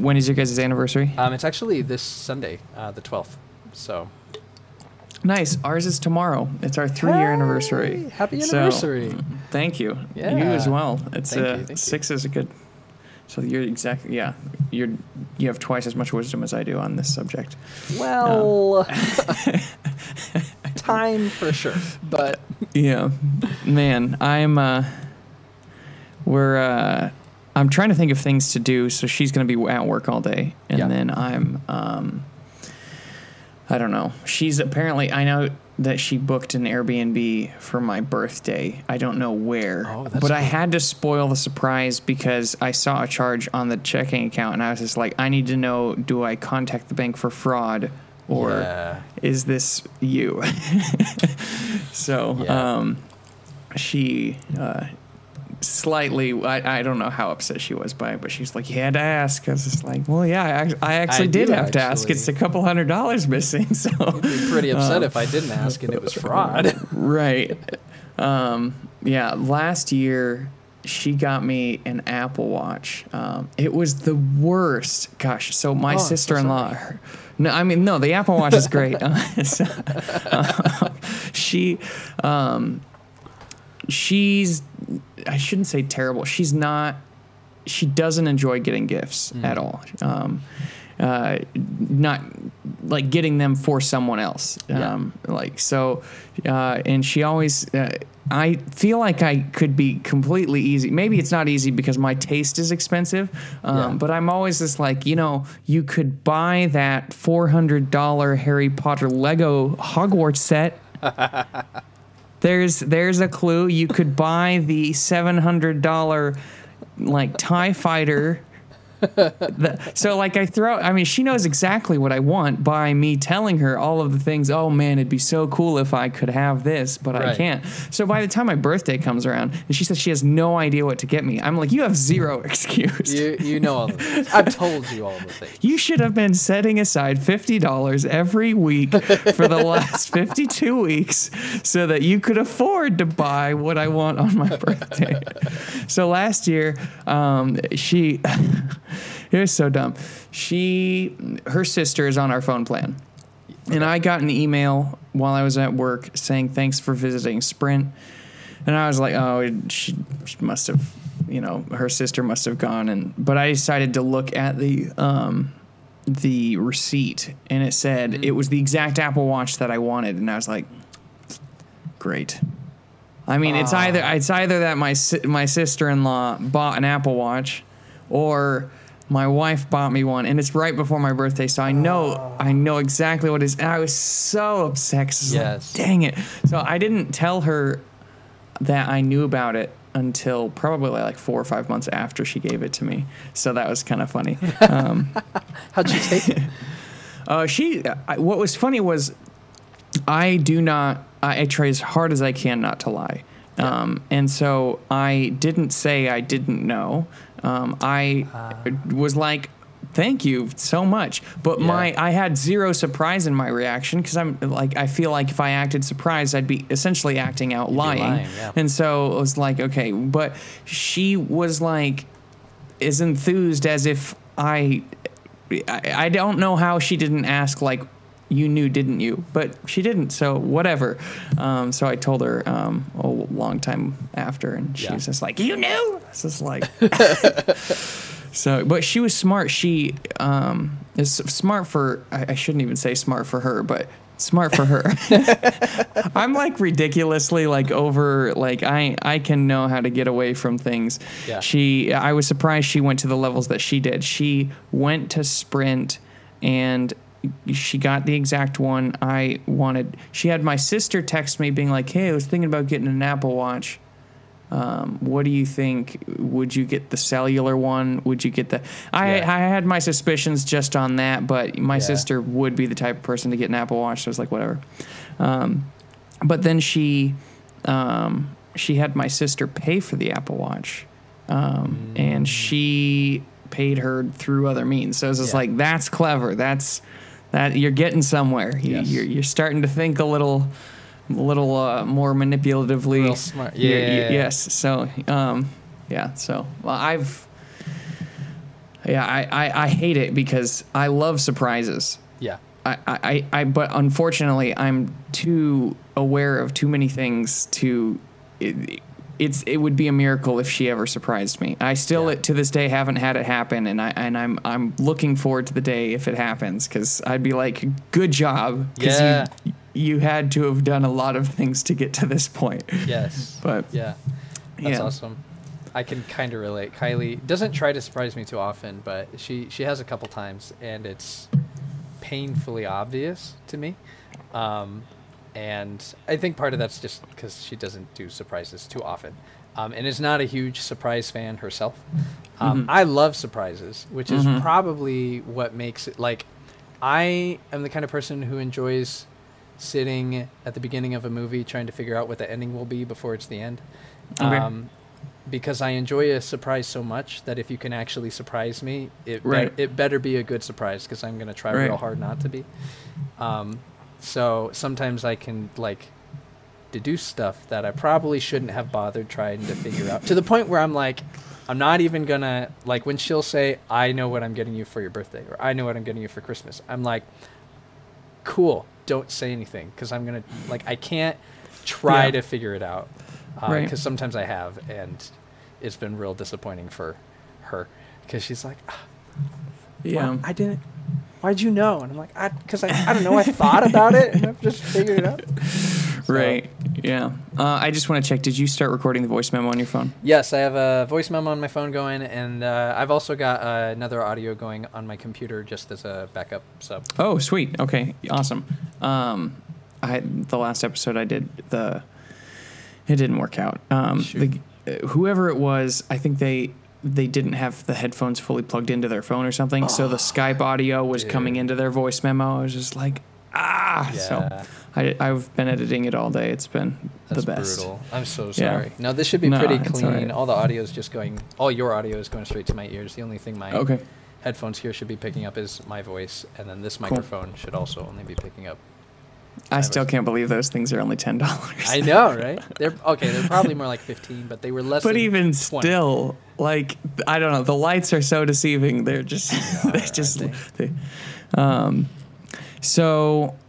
when is your guys' anniversary? It's actually this Sunday, the 12th. So nice. Ours is tomorrow. It's our 3-year anniversary. Happy anniversary. So, thank you. Yeah. You as well. It's Thank you. 6 is a good. So you're exactly you have twice as much wisdom as I do on this subject. Well, time for sure, but yeah, man, I'm trying to think of things to do. So she's gonna be at work all day, and then I'm I don't know. She's apparently, I know that she booked an Airbnb for my birthday. I don't know where, but cool. I had to spoil the surprise because I saw a charge on the checking account and I was just like, I need to know, do I contact the bank for fraud or is this you? So, she, slightly, I don't know how upset she was by it, but she's like, you had to ask. I was just like, well, yeah, I actually did have to ask. It's a couple $100 missing. So I'd be pretty upset if I didn't ask and it was fraud. Right. Yeah, last year she got me an Apple Watch. It was the worst. Gosh, so my sister-in-law... No, the Apple Watch is great. She's, I shouldn't say terrible. She doesn't enjoy getting gifts at all. Not like getting them for someone else. And she always, I feel like I could be completely easy. Maybe it's not easy because my taste is expensive. But I'm always just like, you could buy that $400 Harry Potter Lego Hogwarts set. There's a clue. You could buy the $700 like TIE fighter. She knows exactly what I want by me telling her all of the things. Oh man, it'd be so cool if I could have this, but I can't. So by the time my birthday comes around and she says she has no idea what to get me, I'm like, you have zero excuse. You know all the things. I've told you all the things. You should have been setting aside $50 every week for the last 52 weeks so that you could afford to buy what I want on my birthday. So last year, it was so dumb. Her sister is on our phone plan. And I got an email while I was at work saying, thanks for visiting Sprint. And I was like, oh, she must have, her sister must have gone. But I decided to look at the receipt and it said it was the exact Apple Watch that I wanted. And I was like, great. I mean, it's either that my sister-in-law bought an Apple Watch or my wife bought me one, and it's right before my birthday, so I know exactly what it is. And I was so upset because I was like, dang it. So I didn't tell her that I knew about it until probably like 4 or 5 months after she gave it to me. So that was kind of funny. How'd she take it? What was funny was I try as hard as I can not to lie. And so I didn't say I didn't know. I was like, thank you so much. But I had zero surprise in my reaction because I feel like if I acted surprised, I'd be essentially acting out lying. And so it was like, okay, but she was like as enthused as if I don't know how she didn't ask like, you knew, didn't you? But she didn't, so whatever. So I told her a long time after, and she was just like, you knew? It's just like... So, but she was smart. She is smart for... I shouldn't even say smart for her, but smart for her. I'm like ridiculously like over... Like I can know how to get away from things. Yeah. I was surprised she went to the levels that she did. She went to Sprint and... She got the exact one I wanted. She had my sister text me being like, hey, I was thinking about getting an Apple Watch. What do you think? Would you get the cellular one? Would you get the... I had my suspicions just on that, but my sister would be the type of person to get an Apple Watch. So I was like, whatever. But then she had my sister pay for the Apple Watch. And she paid her through other means. So it was just like, that's clever. That you're getting somewhere. You're starting to think a little more manipulatively. Real smart. Yes. So, So, well, Yeah, I hate it because I love surprises. Yeah. But unfortunately, I'm too aware of too many things to. It would be a miracle if she ever surprised me. I still, Yeah. to this day, haven't had it happen, and I'm looking forward to the day if it happens, because I'd be like, good job, because Yeah. you had to have done a lot of things to get to this point. Yes. But Yeah. That's yeah. awesome. I can kind of relate. Kylie doesn't try to surprise me too often, but she has a couple times, and it's painfully obvious to me. And I think part of that's just because she doesn't do surprises too often, and is not a huge surprise fan herself. I love surprises, which is probably what makes it like. I am the kind of person who enjoys sitting at the beginning of a movie trying to figure out what the ending will be before it's the end. Okay. Because I enjoy a surprise so much that if you can actually surprise me, it better be a good surprise, because I'm going to try real hard not to be. So sometimes I can like deduce stuff that I probably shouldn't have bothered trying to figure out, to the point where I'm like, I'm not even gonna, like, when she'll say, I know what I'm getting you for your birthday, or I know what I'm getting you for Christmas, I'm like, cool, don't say anything, because I'm gonna, like, I can't try to figure it out, because sometimes I have, and it's been real disappointing for her, because she's like, well, I didn't, why'd you know? And I'm like, because I don't know, I thought about it and I've just figured it out. So. Right. Yeah. I just want to check. Did you start recording the voice memo on your phone? Yes, I have a voice memo on my phone going, and I've also got another audio going on my computer just as a backup. So. Oh, sweet. Okay. Awesome. The last episode I did, it didn't work out. Whoever it was, I think they didn't have the headphones fully plugged into their phone or something, so the Skype audio was coming into their voice memo. I was just like, Yeah. So I've been editing it all day. It's been the best. That's brutal. I'm so sorry. No, this should be pretty clean. All the audio is just going, all your audio is going straight to my ears. The only thing my headphones here should be picking up is my voice, and then this microphone should also only be picking up. I still can't believe those things are only $10. I know, right? They're probably more like 15, but they were less. But even 20. Still, like, I don't know. The lights are so deceiving. They're just, so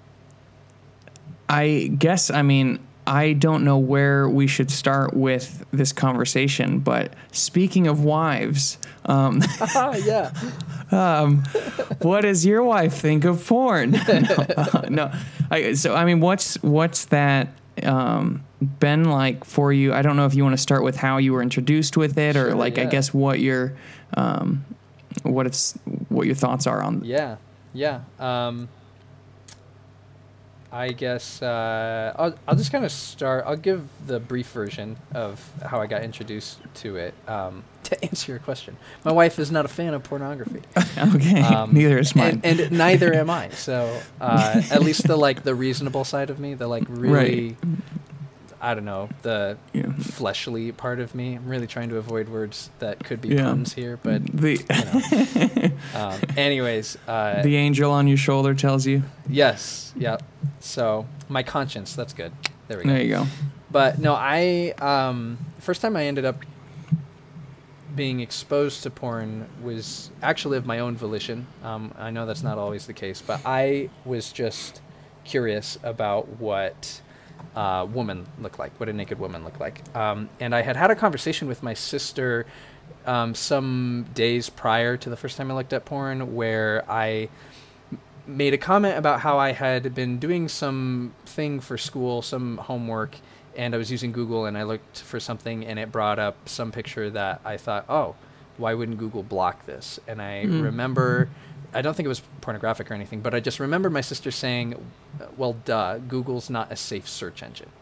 I guess, I mean, I don't know where we should start with this conversation, but speaking of wives, yeah. What does your wife think of porn? No. I mean, what's that been like for you? I don't know if you want to start with how you were introduced with it, or I guess what your thoughts are on. Yeah. I guess I'll just kind of start. I'll give the brief version of how I got introduced to it. To answer your question, my wife is not a fan of pornography. Okay, neither is mine, and neither am I. So at least the reasonable side of me, the really, I don't know, the fleshly part of me. I'm really trying to avoid words that could be puns here, but anyways, the angel on your shoulder tells you. Yes. Yep. So my conscience. That's good. There we go. There you go. But no, first time I ended up being exposed to porn was actually of my own volition. I know that's not always the case, but I was just curious about what woman looked like, what a naked woman looked like. And I had a conversation with my sister some days prior to the first time I looked at porn, where I made a comment about how I had been doing some thing for school, some homework, and I was using Google, and I looked for something, and it brought up some picture that I thought, oh, why wouldn't Google block this? And I remember, I don't think it was pornographic or anything, but I just remember my sister saying, well, duh, Google's not a safe search engine.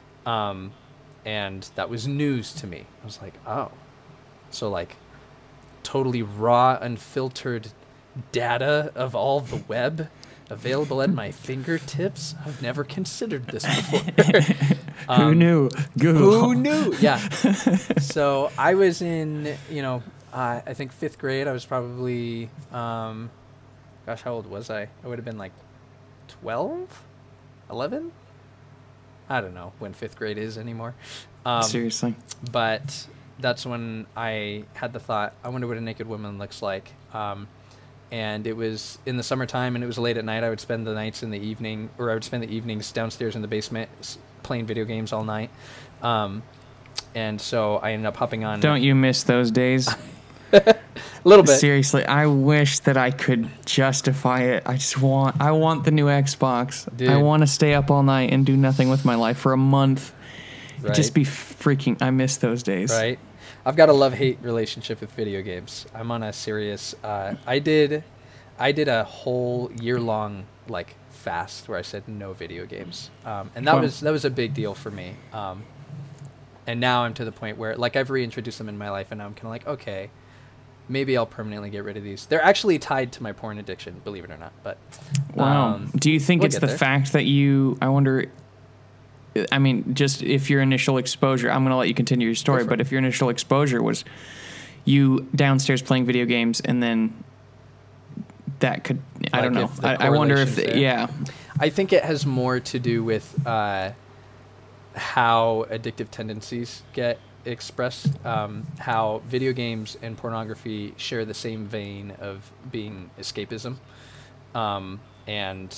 And that was news to me. I was like, oh. So totally raw, unfiltered data of all the web available at my fingertips. I've never considered this before. Who knew? Google. Who knew? Yeah. So I was in, I think 5th grade. I was probably, how old was I? I would have been 12, 11. I don't know when 5th grade is anymore. Seriously. But that's when I had the thought, I wonder what a naked woman looks like. And it was in the summertime, and it was late at night. I would spend the nights in the evening, or I would spend the evenings downstairs in the basement playing video games all night. And so I ended up hopping on. Don't you miss those days? A little bit. Seriously, I wish that I could justify it. I want the new Xbox. Dude. I want to stay up all night and do nothing with my life for a month. Right. Just be freaking. I miss those days. Right. I've got a love-hate relationship with video games. I'm on a serious. I did a whole year-long like fast where I said no video games, and that was a big deal for me. And now I'm to the point where like I've reintroduced them in my life, and now I'm kind of like, okay, maybe I'll permanently get rid of these. They're actually tied to my porn addiction, believe it or not. But wow, do you think it's the fact that I wonder? I mean, just if your initial exposure, I'm going to let you continue your story, but if your initial exposure was you downstairs playing video games and then that could, I don't know. I wonder if, yeah. I think it has more to do with how addictive tendencies get expressed, how video games and pornography share the same vein of being escapism, and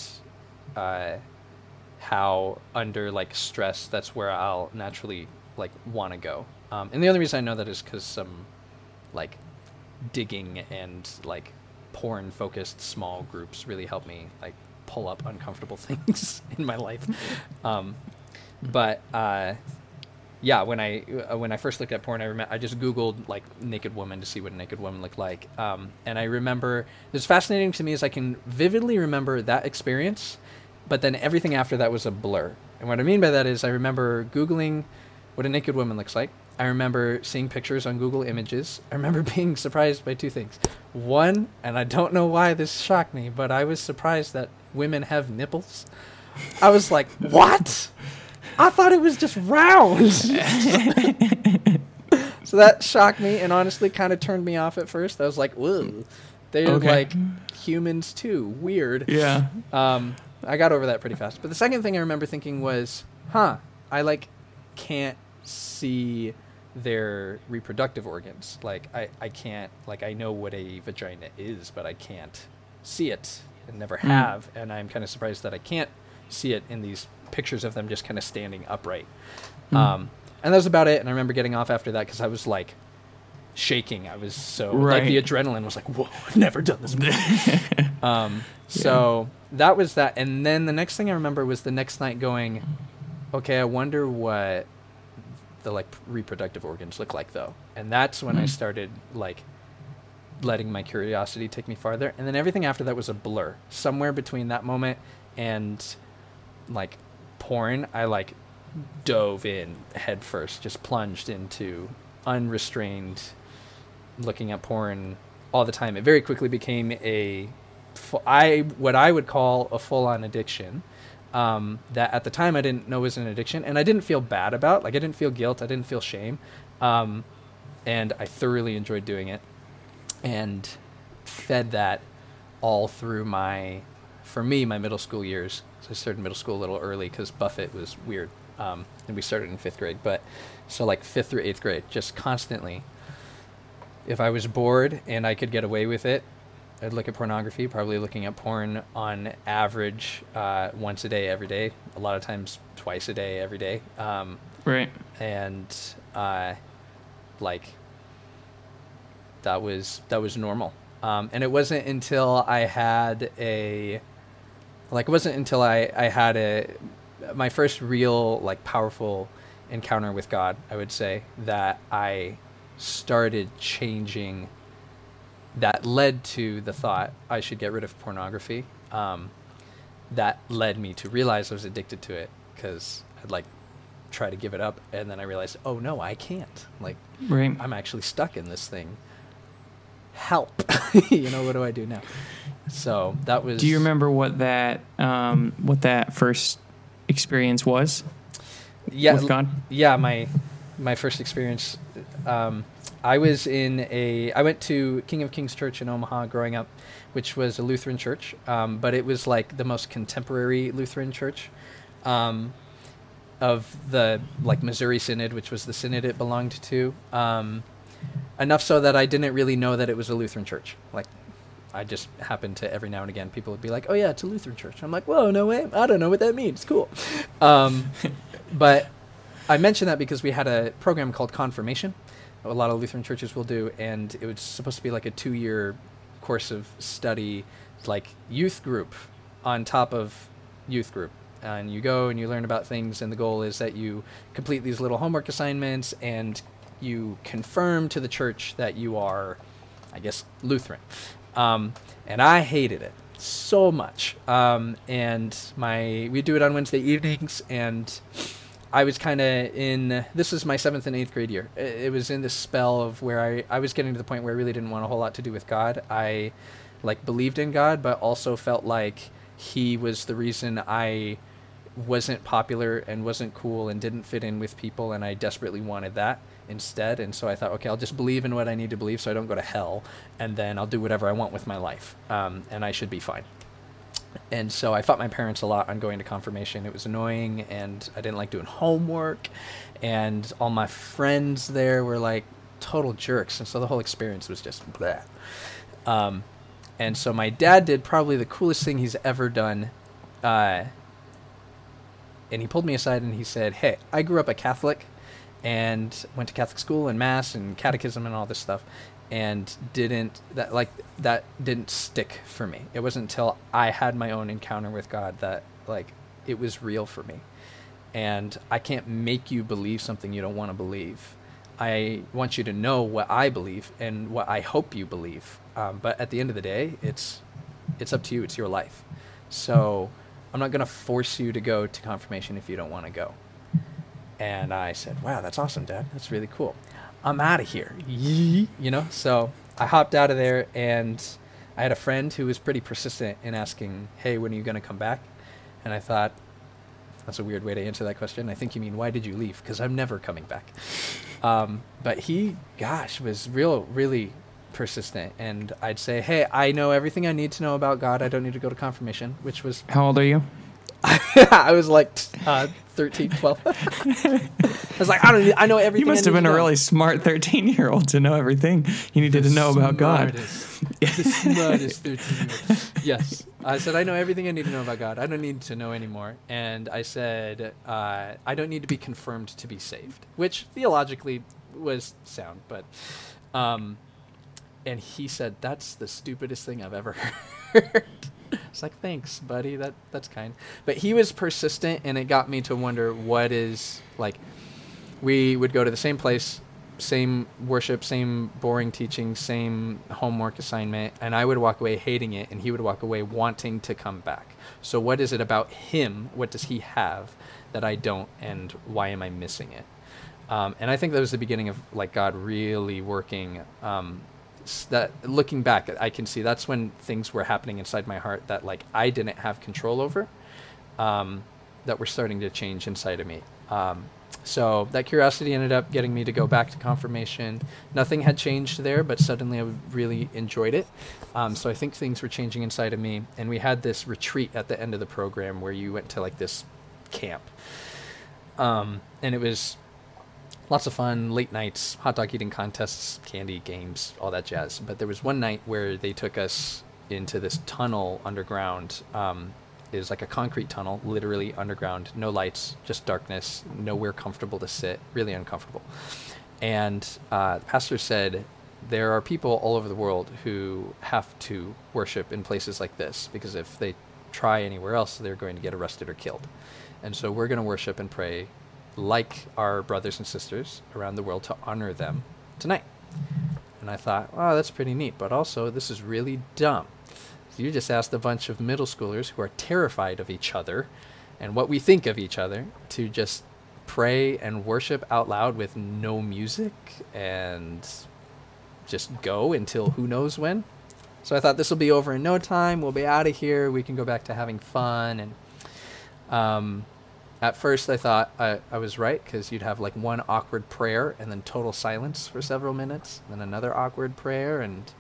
how under like stress, that's where I'll naturally like want to go. And the only reason I know that is because some like digging and like porn focused small groups really help me like pull up uncomfortable things in my life. But yeah, when I first looked at porn, I just Googled like naked woman to see what a naked woman looked like. And I remember, it's fascinating to me is I can vividly remember that experience, but then everything after that was a blur. And what I mean by that is I remember Googling what a naked woman looks like. I remember seeing pictures on Google Images. I remember being surprised by two things. One, and I don't know why this shocked me, but I was surprised that women have nipples. I was like, what? I thought it was just round. So that shocked me and honestly kind of turned me off at first. I was like, whoa, they're like humans too. Weird. Yeah. I got over that pretty fast. But the second thing I remember thinking was, I like can't see their reproductive organs. Like I can't, like I know what a vagina is, but I can't see it and never have. And I'm kind of surprised that I can't see it in these pictures of them just kind of standing upright. And that was about it. And I remember getting off after that because I was like shaking. I was so like the adrenaline was like, whoa, I've never done this before. So that was that. And then the next thing I remember was the next night going, okay, I wonder what the like reproductive organs look like though. And that's when I started like letting my curiosity take me farther. And then everything after that was a blur. Somewhere between that moment and like porn, I like dove in head first, just plunged into unrestrained looking at porn all the time. It very quickly became what I would call a full-on addiction, that at the time I didn't know was an addiction, and I didn't feel bad about. Like I didn't feel guilt, I didn't feel shame, and I thoroughly enjoyed doing it, and fed that all through my middle school years. So I started middle school a little early because Buffett was weird, and we started in 5th grade. But so like 5th through 8th grade, just constantly. If I was bored and I could get away with it, I'd look at pornography, probably looking at porn on average once a day, every day. A lot of times twice a day, every day. Right. And like that was normal. And it wasn't until I had my first real like powerful encounter with God, I would say, that I started changing. That led to the thought I should get rid of pornography. That led me to realize I was addicted to it because I'd like try to give it up, and then I realized, oh no, I can't. Like, I'm actually stuck in this thing. Help! What do I do now? So that was. Do you remember what that first experience was? Yeah, with God? Yeah, my first experience. I went to King of Kings Church in Omaha growing up, which was a Lutheran church, but it was like the most contemporary Lutheran church. of the like Missouri Synod, which was the synod it belonged to. Enough so that I didn't really know that it was a Lutheran church. Like, I just happened to every now and again, people would be like, "Oh yeah, it's a Lutheran church." I'm like, "Whoa, no way! I don't know what that means. Cool." But I mentioned that because we had a program called Confirmation. A lot of Lutheran churches will do, and it was supposed to be like a 2-year course of study, like youth group on top of youth group. And you go and you learn about things, and the goal is that you complete these little homework assignments and you confirm to the church that you are, I guess, Lutheran. And I hated it so much. And we do it on Wednesday evenings, and I was kind of this was my 7th and 8th grade year. It was in this spell of where I was getting to the point where I really didn't want a whole lot to do with God. I like believed in God, but also felt like he was the reason I wasn't popular and wasn't cool and didn't fit in with people, and I desperately wanted that instead. And so I thought, okay, I'll just believe in what I need to believe so I don't go to hell, and then I'll do whatever I want with my life, and I should be fine. And so I fought my parents a lot on going to confirmation. It was annoying, and I didn't like doing homework, and all my friends there were like total jerks, and so the whole experience was just bleh. And so my dad did probably the coolest thing he's ever done, and he pulled me aside and he said, "Hey, I grew up a Catholic and went to Catholic school and mass and catechism and all this stuff, and that didn't stick for me. It wasn't until I had my own encounter with God that like it was real for me. And I can't make you believe something you don't want to believe. I want you to know what I believe and what I hope you believe. But at the end of the day, it's up to you. It's your life. So I'm not going to force you to go to confirmation if you don't want to go." And I said, "Wow, that's awesome, Dad. That's really cool. I'm out of here." So I hopped out of there, and I had a friend who was pretty persistent in asking, "Hey, when are you going to come back?" And I thought, that's a weird way to answer that question. I think you mean, why did you leave? Because I'm never coming back. But he, was really persistent. And I'd say, "Hey, I know everything I need to know about God. I don't need to go to confirmation," which was... How old are you? I was like 13, 12. I was like, I know everything. You must have been a really smart 13-year-old to know everything you needed to know about God. The smartest 13-year-old. Yes. I said, "I know everything I need to know about God. I don't need to know anymore." And I said, "I don't need to be confirmed to be saved," which theologically was sound. But, and he said, "That's the stupidest thing I've ever heard." It's like, "Thanks, buddy. That's kind." But he was persistent, and it got me to wonder what is, like, we would go to the same place, same worship, same boring teaching, same homework assignment, and I would walk away hating it, and he would walk away wanting to come back. So what is it about him? What does he have that I don't, and why am I missing it? And I think that was the beginning of, like, God really working. That looking back, I can see that's when things were happening inside my heart that like I didn't have control over, that were starting to change inside of me. So that curiosity ended up getting me to go back to confirmation. Nothing had changed there, but suddenly I really enjoyed it. So I think things were changing inside of me, and we had this retreat at the end of the program where you went to like this camp, and it was lots of fun, late nights, hot dog eating contests, candy, games, all that jazz. But there was one night where they took us into this tunnel underground. It was like a concrete tunnel, literally underground, no lights, just darkness, nowhere comfortable to sit, really uncomfortable. And the pastor said, there are people all over the world who have to worship in places like this, because if they try anywhere else, they're going to get arrested or killed. And so we're going to worship and pray like our brothers and sisters around the world to honor them tonight. And I thought, wow, that's pretty neat, but also this is really dumb. So you just asked a bunch of middle schoolers who are terrified of each other and what we think of each other to just pray and worship out loud with no music and just go until who knows when. So I thought this will be over in no time. We'll be out of here. We can go back to having fun. And at first, I thought I was right, because you'd have like one awkward prayer and then total silence for several minutes, then another awkward prayer, and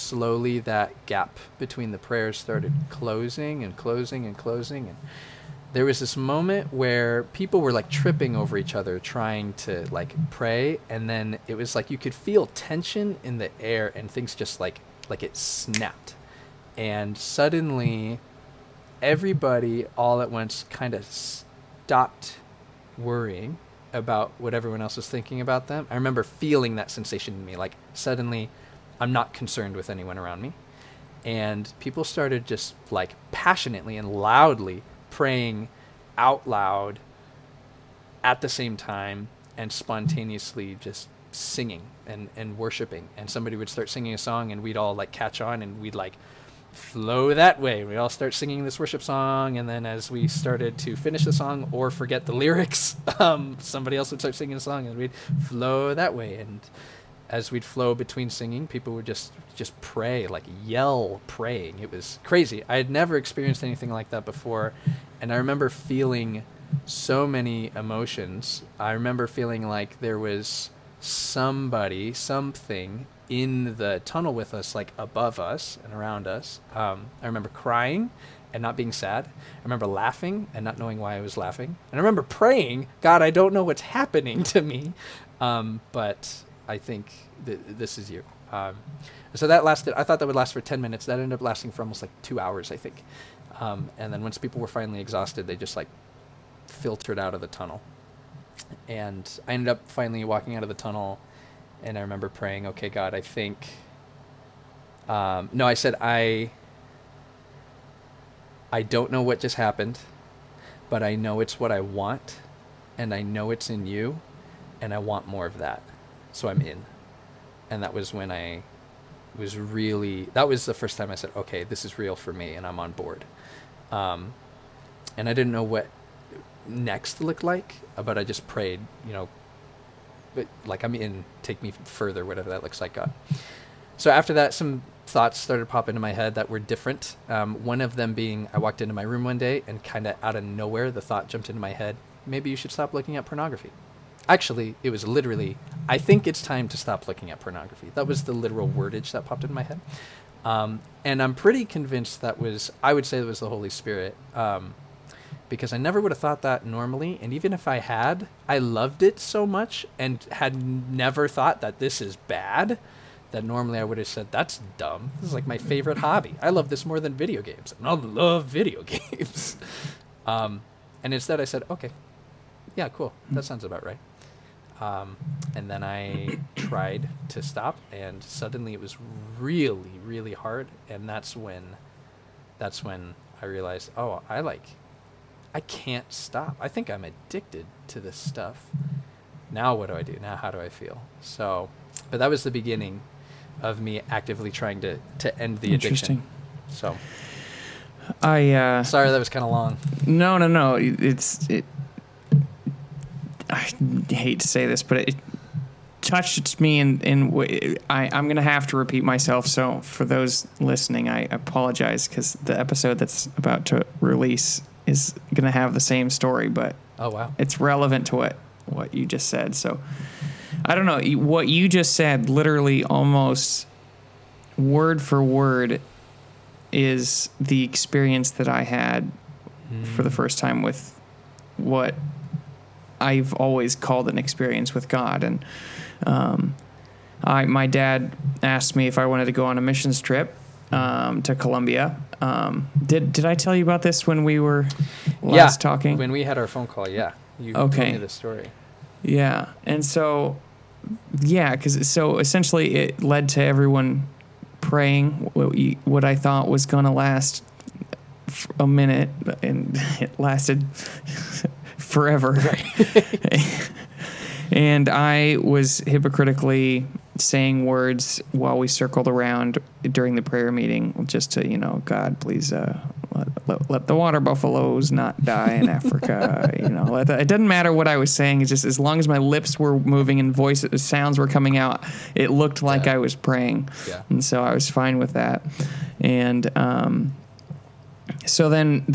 slowly that gap between the prayers started closing and closing and closing. And there was this moment where people were like tripping over each other trying to like pray, and then it was like you could feel tension in the air and things just like it snapped, and suddenly everybody all at once kind of stopped worrying about what everyone else was thinking about them. I remember feeling that sensation in me, like suddenly I'm not concerned with anyone around me, and people started just like passionately and loudly praying out loud at the same time and spontaneously just singing and worshiping. And somebody would start singing a song and we'd all like catch on and we'd like flow that way. We'd all start singing this worship song, and then as we started to finish the song or forget the lyrics, somebody else would start singing a song and we'd flow that way. And as we'd flow between singing, people would just pray, like yell praying. It was crazy. I had never experienced anything like that before, and I remember feeling so many emotions. I remember feeling like there was somebody, something in the tunnel with us, like above us and around us. I remember crying and not being sad. I remember laughing and not knowing why I was laughing. And I remember praying, God, I don't know what's happening to me, but I think this is you. So that lasted, I thought that would last for 10 minutes. That ended up lasting for almost like 2 hours, I think. And then once people were finally exhausted, they just like filtered out of the tunnel. And I ended up finally walking out of the tunnel, and I remember praying, okay, God, I think, no, I said, I don't know what just happened, but I know it's what I want, and I know it's in you, and I want more of that. So I'm in. And that was when I was really, that was the first time I said, okay, this is real for me, and I'm on board. And I didn't know what next looked like, but I just prayed, but like, I'm in, take me further, whatever that looks like, God. So after that, some thoughts started popping into my head that were different. One of them being, I walked into my room one day and kind of out of nowhere, the thought jumped into my head, maybe you should stop looking at pornography. Actually, it was literally, I think it's time to stop looking at pornography. That was the literal wordage that popped into my head. And I'm pretty convinced that was, I would say it was the Holy Spirit. Because I never would have thought that normally. And even if I had, I loved it so much and had never thought that this is bad, that normally I would have said, that's dumb. This is like my favorite hobby. I love this more than video games. And I love video games. And instead I said, okay, yeah, cool. That sounds about right. And then I tried to stop, and suddenly it was really, really hard. And that's when I realized, oh, I can't stop. I think I'm addicted to this stuff. Now what do I do? Now how do I feel? So, but that was the beginning of me actively trying to end the addiction. So, sorry that was kind of long. No. I hate to say this, but it touched me in I'm going to have to repeat myself. So for those listening, I apologize, because the episode that's about to release is going to have the same story, but oh wow, it's relevant to what you just said. So I don't know, what you just said, literally almost word for word, is the experience that I had for the first time with what I've always called an experience with God. And my dad asked me if I wanted to go on a missions trip to Colombia. Did I tell you about this when we were last talking? When we had our phone call, yeah. You told me the story. Yeah. And so, so essentially it led to everyone praying what I thought was going to last a minute, and it lasted forever. Right. And I was hypocritically saying words while we circled around during the prayer meeting, just to, God, please let the water buffaloes not die in Africa. It doesn't matter what I was saying. It's just as long as my lips were moving and sounds were coming out, it looked like I was praying. Yeah. And so I was fine with that. And so then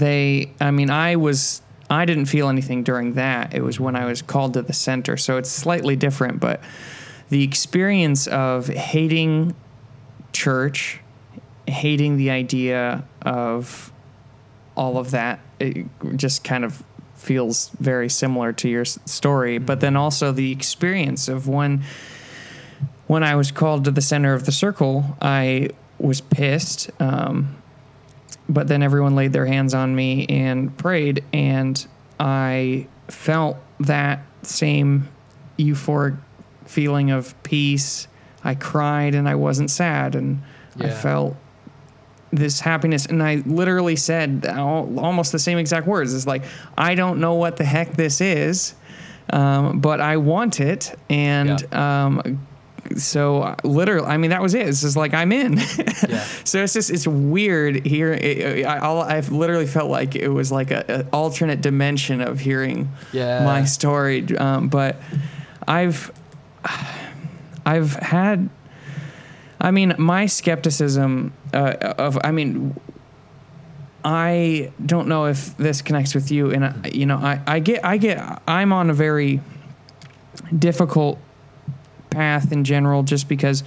I didn't feel anything during that. It was when I was called to the center. So it's slightly different, but the experience of hating church, hating the idea of all of that, it just kind of feels very similar to your story. But then also the experience of when I was called to the center of the circle, I was pissed. But then everyone laid their hands on me and prayed, and I felt that same euphoric feeling of peace. I cried and I wasn't sad, and I felt this happiness. And I literally said almost the same exact words. It's like, I don't know what the heck this is, but I want it. And so literally, I mean, that was it. It's just like, I'm in. So it's weird here. I've literally felt like it was like an alternate dimension of hearing my story. But I've had, I mean, my skepticism I don't know if this connects with you. And I'm on a very difficult path in general, just because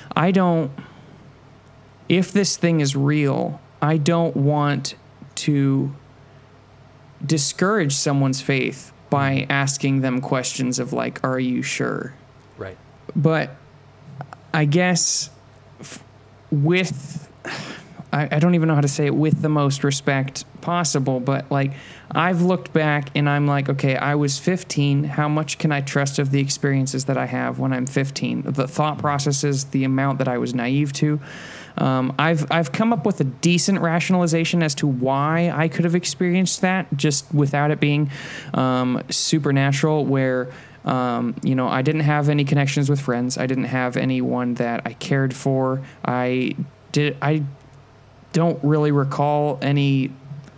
if this thing is real, I don't want to discourage someone's faith by asking them questions of like, are you sure? Right. But I guess I don't even know how to say it with the most respect possible, but like, I've looked back and I'm like, okay, I was 15. How much can I trust of the experiences that I have when I'm 15? The thought processes, the amount that I was naive to. I've come up with a decent rationalization as to why I could have experienced that just without it being supernatural, where I didn't have any connections with friends. I didn't have anyone that I cared for. I don't really recall any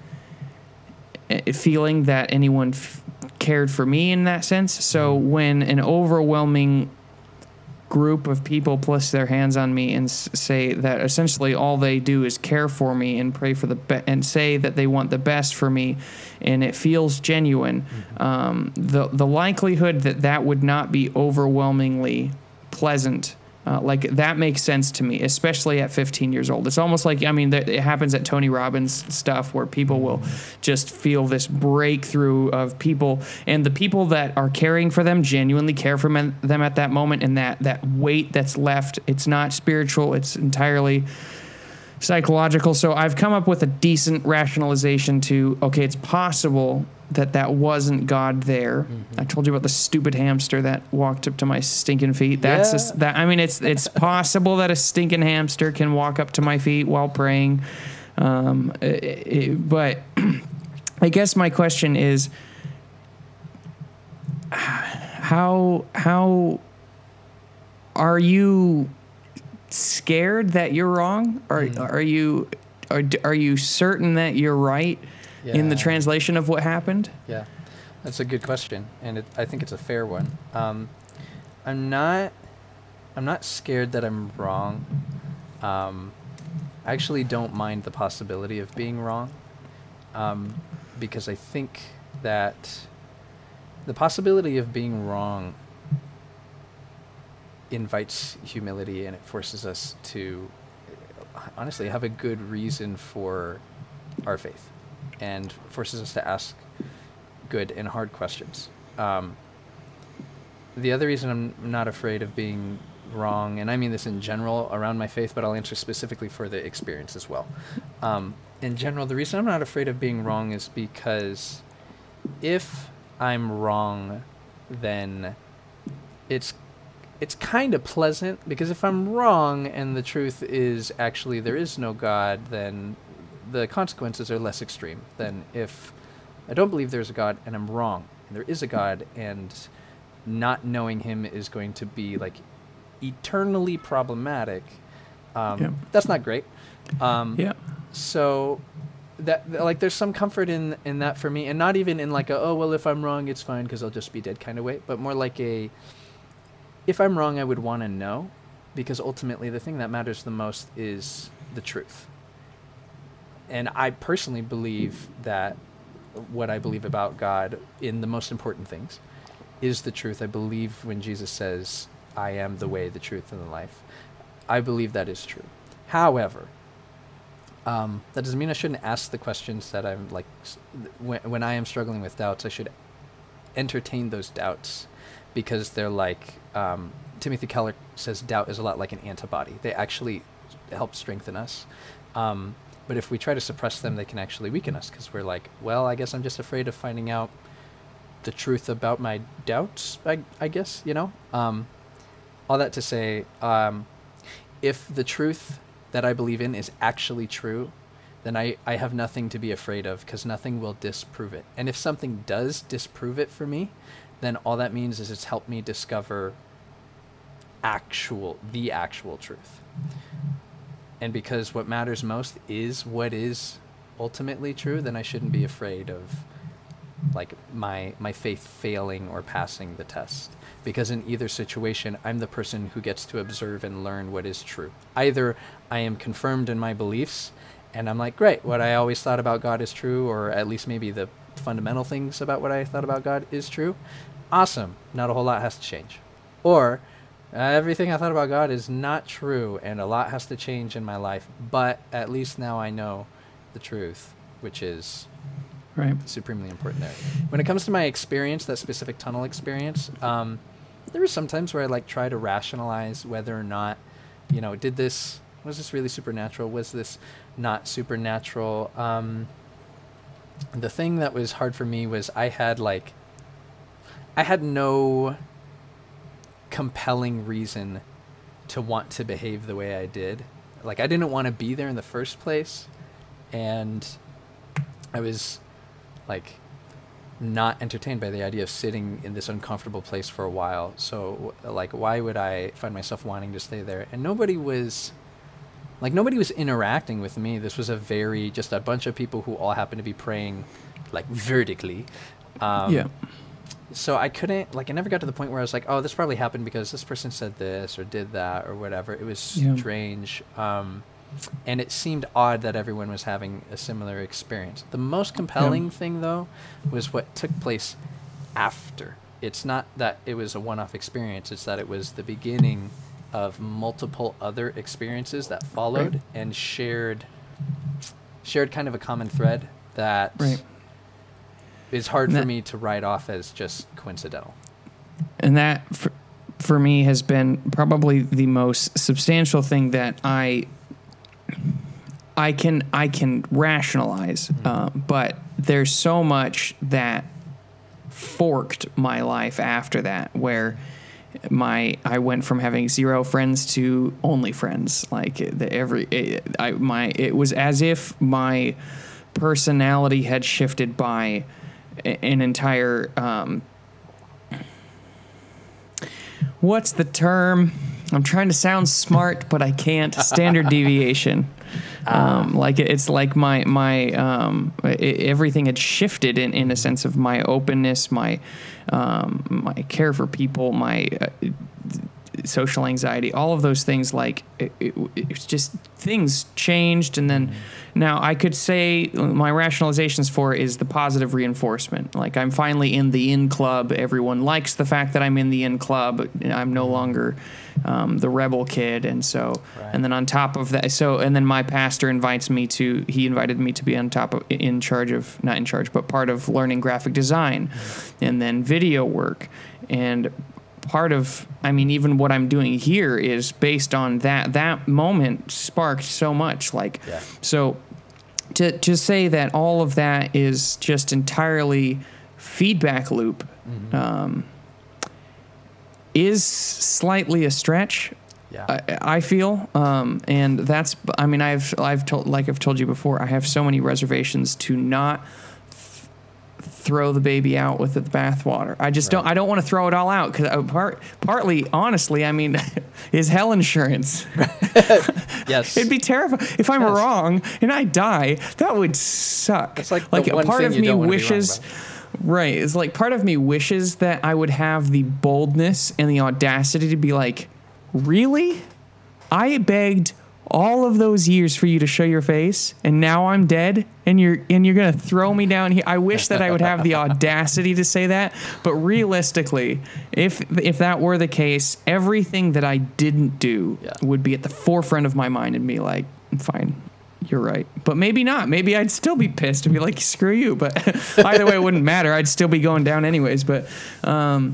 feeling that anyone cared for me in that sense. So when an overwhelming group of people place their hands on me and say that essentially all they do is care for me and pray for and say that they want the best for me, and it feels genuine, the likelihood that would not be overwhelmingly pleasant, like that makes sense to me, especially at 15 years old. It's almost like, I mean, it happens at Tony Robbins stuff where people will just feel this breakthrough of people, and the people that are caring for them genuinely care for them at that moment. And that weight that's left, it's not spiritual, it's entirely psychological. So I've come up with a decent rationalization to, okay, it's possible that wasn't God there. I told you about the stupid hamster that walked up to my stinking feet. It's possible that a stinking hamster can walk up to my feet while praying. But I guess my question is, how are you scared that you're wrong? Are you certain that you're right in the translation of what happened? Yeah, that's a good question, and I think it's a fair one. I'm not scared that I'm wrong. I actually don't mind the possibility of being wrong, because I think that the possibility of being wrong invites humility, and it forces us to honestly have a good reason for our faith, and forces us to ask good and hard questions. The other reason I'm not afraid of being wrong, and I mean this in general around my faith, but I'll answer specifically for the experience as well. In general, the reason I'm not afraid of being wrong is because if I'm wrong, then it's kind of pleasant, because if I'm wrong and the truth is actually there is no God, then the consequences are less extreme than if I don't believe there's a God and I'm wrong and there is a God, and not knowing him is going to be like eternally problematic. That's not great. So that, like, there's some comfort in that for me, and not even in like if I'm wrong it's fine because I'll just be dead kind of way, but more like if I'm wrong I would want to know, because ultimately the thing that matters the most is the truth. And I personally believe that what I believe about God in the most important things is the truth. I believe when Jesus says, I am the way, the truth, and the life, I believe that is true. However, That doesn't mean I shouldn't ask the questions that I'm like, when I am struggling with doubts, I should entertain those doubts, because they're like, Timothy Keller says doubt is a lot like an antibody. They actually help strengthen us. But if we try to suppress them, they can actually weaken us, because we're like, well, I guess I'm just afraid of finding out the truth about my doubts, I guess, you know? All that to say, if the truth that I believe in is actually true, then I have nothing to be afraid of, because nothing will disprove it. And if something does disprove it for me, then all that means is it's helped me discover the actual truth. And because what matters most is what is ultimately true, then I shouldn't be afraid of like my faith failing or passing the test. Because in either situation, I'm the person who gets to observe and learn what is true. Either I am confirmed in my beliefs, and I'm like, great, what I always thought about God is true, or at least maybe the fundamental things about what I thought about God is true. Awesome. Not a whole lot has to change. Or everything I thought about God is not true, and a lot has to change in my life, but at least now I know the truth, which is right, supremely important there. When it comes to my experience, that specific tunnel experience, there were some times where I like try to rationalize whether or not, you know, was this really supernatural? Was this not supernatural? The thing that was hard for me was I had no compelling reason to want to behave the way I did. Like, I didn't want to be there in the first place, and I was like not entertained by the idea of sitting in this uncomfortable place for a while. So like, why would I find myself wanting to stay there? And nobody was interacting with me. This was just a bunch of people who all happened to be praying like vertically. So I couldn't, like, I never got to the point where I was like, oh, this probably happened because this person said this or did that or whatever. It was strange. And it seemed odd that everyone was having a similar experience. The most compelling thing, though, was what took place after. It's not that it was a one-off experience. It's that it was the beginning of multiple other experiences that followed and shared kind of a common thread that is hard for me to write off as just coincidental. And that, for me, has been probably the most substantial thing that I can rationalize, but there's so much that forked my life after that, where I went from having 0 friends to only friends. Like it was as if my personality had shifted by an entire what's the term? I'm trying to sound smart, but I can't. Standard deviation. Like it's like my everything had shifted in a sense of my openness, my care for people, my social anxiety, all of those things. Like it's just things changed, and then now I could say my rationalizations for it is the positive reinforcement. Like I'm finally in the in club. Everyone likes the fact that I'm in the in club. I'm no longer the rebel kid, and so and then on top of that, and then my pastor invited me to be part of learning graphic design, and then video work, and part of, even what I'm doing here is based on that moment sparked so much. So to say that all of that is just entirely feedback loop, is slightly a stretch. I feel, and that's, I've told you before, I have so many reservations to not throw the baby out with the bathwater. I just I don't want to throw it all out, because partly, honestly, is hell insurance. Yes. It'd be terrifying if I'm wrong and I die. That would suck. It's like a part of me wishes. Right. It's like part of me wishes that I would have the boldness and the audacity to be like, really? I begged all of those years for you to show your face, and now I'm dead, and you're gonna throw me down here. I wish that I would have the audacity to say that, but realistically, if that were the case, everything that I didn't do would be at the forefront of my mind and be like, fine, you're right. But maybe not. Maybe I'd still be pissed and be like, screw you. But either way, it wouldn't matter. I'd still be going down anyways. But so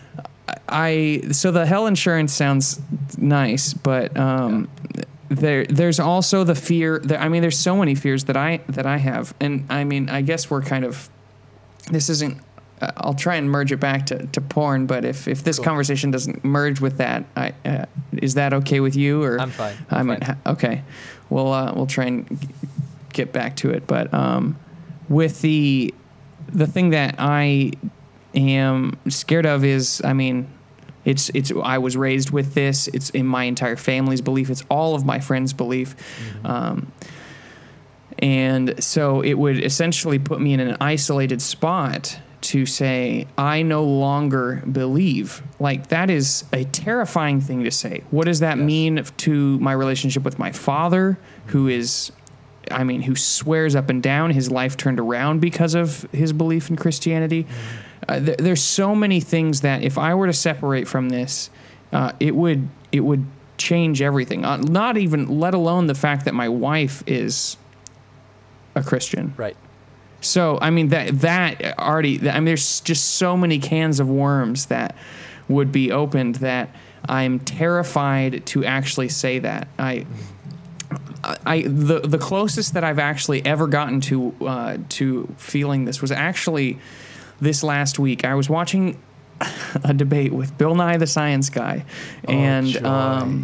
the hell insurance sounds nice, but there's also the fear that, I mean, there's so many fears that I have. And I mean, I guess we're kind of, this isn't, I'll try and merge it back to porn, but if this conversation doesn't merge with that, is that okay with you? Or I'm fine. Okay. We'll try and get back to it. But with the thing that I am scared of is, I mean, it's I was raised with this. It's in my entire family's belief. It's all of my friends' belief. And so it would essentially put me in an isolated spot to say, I no longer believe. Like, that is a terrifying thing to say. What does that mean to my relationship with my father, who swears up and down his life turned around because of his belief in Christianity? There's so many things that if I were to separate from this, it would change everything. Not even, let alone the fact that my wife is a Christian. Right. So, I mean, that already, I mean, there's just so many cans of worms that would be opened that I'm terrified to actually say that. The closest that I've actually ever gotten to feeling this was actually this last week. I was watching a debate with Bill Nye the Science Guy and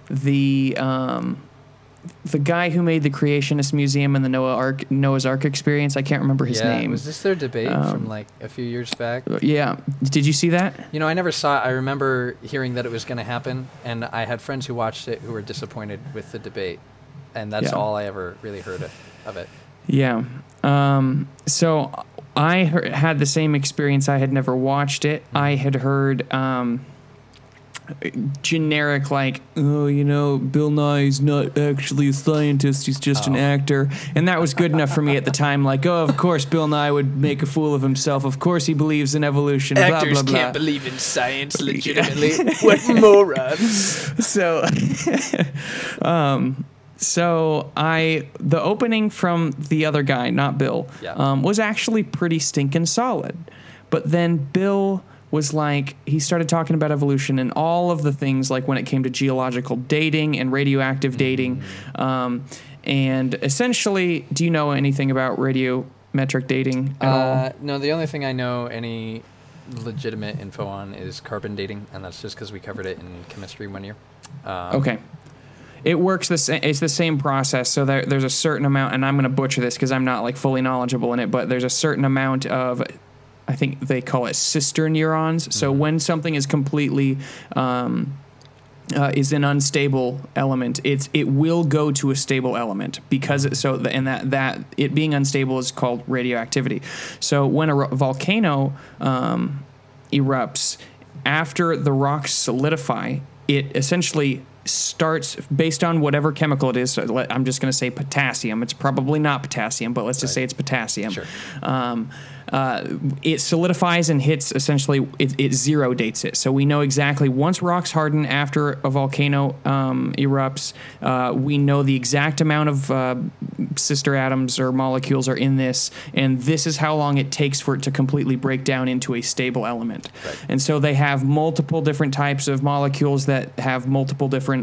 the guy who made the Creationist Museum and the Noah's Ark Experience. I can't remember his name. Was this their debate from like a few years back? Yeah. Did you see that? You know, I never saw it. I remember hearing that it was going to happen, and I had friends who watched it who were disappointed with the debate, and that's all I ever really heard of it. Yeah. So I had the same experience. I had never watched it. I had heard generic, like, oh, you know, Bill Nye's not actually a scientist, he's just an actor. And that was good enough for me at the time. Like, oh, of course Bill Nye would make a fool of himself. Of course he believes in evolution. Actors blah, blah, blah. can't believe in science legitimately. What morons. So, the opening from the other guy, not Bill, was actually pretty stinking solid. But then Bill was like, he started talking about evolution and all of the things, like when it came to geological dating and radioactive dating. And essentially, do you know anything about radiometric dating at all? No, the only thing I know any legitimate info on is carbon dating, and that's just because we covered it in chemistry one year. Okay. It works it's the same process. So there's a certain amount, and I'm going to butcher this because I'm not like fully knowledgeable in it, but there's a certain amount of, I think they call it sister neurons. So when something is completely is an unstable element, it will go to a stable element because that it being unstable is called radioactivity. So when a volcano erupts, after the rocks solidify, it essentially starts based on whatever chemical it is. So I'm just going to say potassium. It's probably not potassium, but let's just say it's potassium. Sure. It solidifies and hits, essentially, it zero dates it. So we know exactly once rocks harden after a volcano erupts, we know the exact amount of sister atoms or molecules are in this, and this is how long it takes for it to completely break down into a stable element. Right. And so they have multiple different types of molecules that have multiple different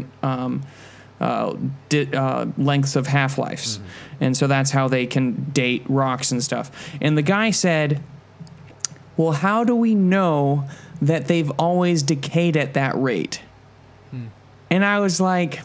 lengths of half-lives. And so that's how they can date rocks and stuff. And the guy said, well, how do we know that they've always decayed at that rate? And I was like,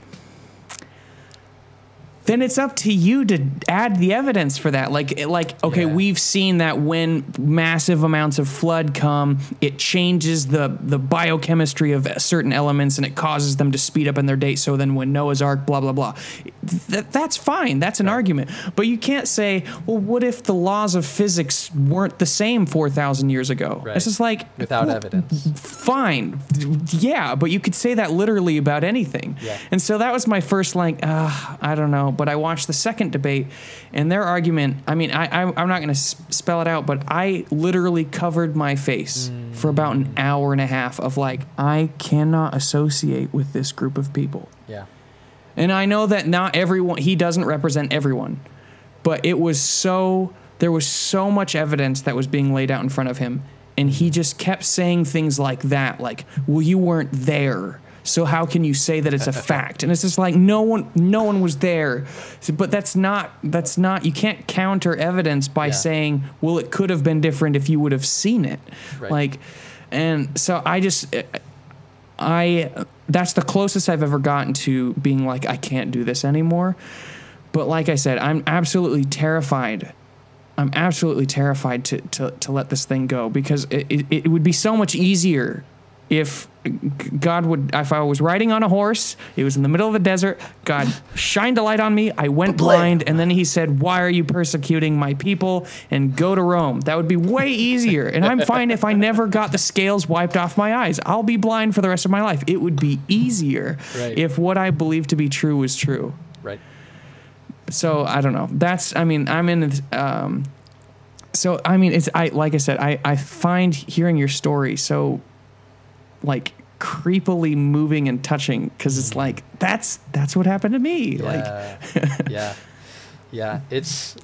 then it's up to you to add the evidence for that. Okay, we've seen that when massive amounts of flood come, it changes the biochemistry of certain elements and it causes them to speed up in their date. So then when Noah's Ark, blah, blah, blah. That's fine. That's an argument. But you can't say, well, what if the laws of physics weren't the same 4,000 years ago? Right. It's just like... without evidence. Fine. Yeah, but you could say that literally about anything. Yeah. And so that was my first, I don't know. But I watched the second debate, and their argument, I mean, I'm not going to spell it out, but I literally covered my face for about an hour and a half of I cannot associate with this group of people. Yeah. And I know that not everyone, he doesn't represent everyone, but there was so much evidence that was being laid out in front of him. And he just kept saying things like that, like, well, you weren't there, so how can you say that it's a fact? And it's just like, no one was there. But that's not, you can't counter evidence by saying, well, it could have been different if you would have seen it. Right. Like, and so that's the closest I've ever gotten to being like, I can't do this anymore. But like I said, I'm absolutely terrified. I'm absolutely terrified to let this thing go, because it would be so much easier if if I was riding on a horse, it was in the middle of the desert, God shined a light on me, I went blind, and then he said, why are you persecuting my people, and go to Rome. That would be way easier. And I'm fine if I never got the scales wiped off my eyes. I'll be blind for the rest of my life. It would be easier if what I believe to be true was true. Right. So I don't know. I'm in. So I mean, like I said, I find hearing your story so, like, creepily moving and touching, because it's like that's what happened to me. Yeah. Like, yeah. It's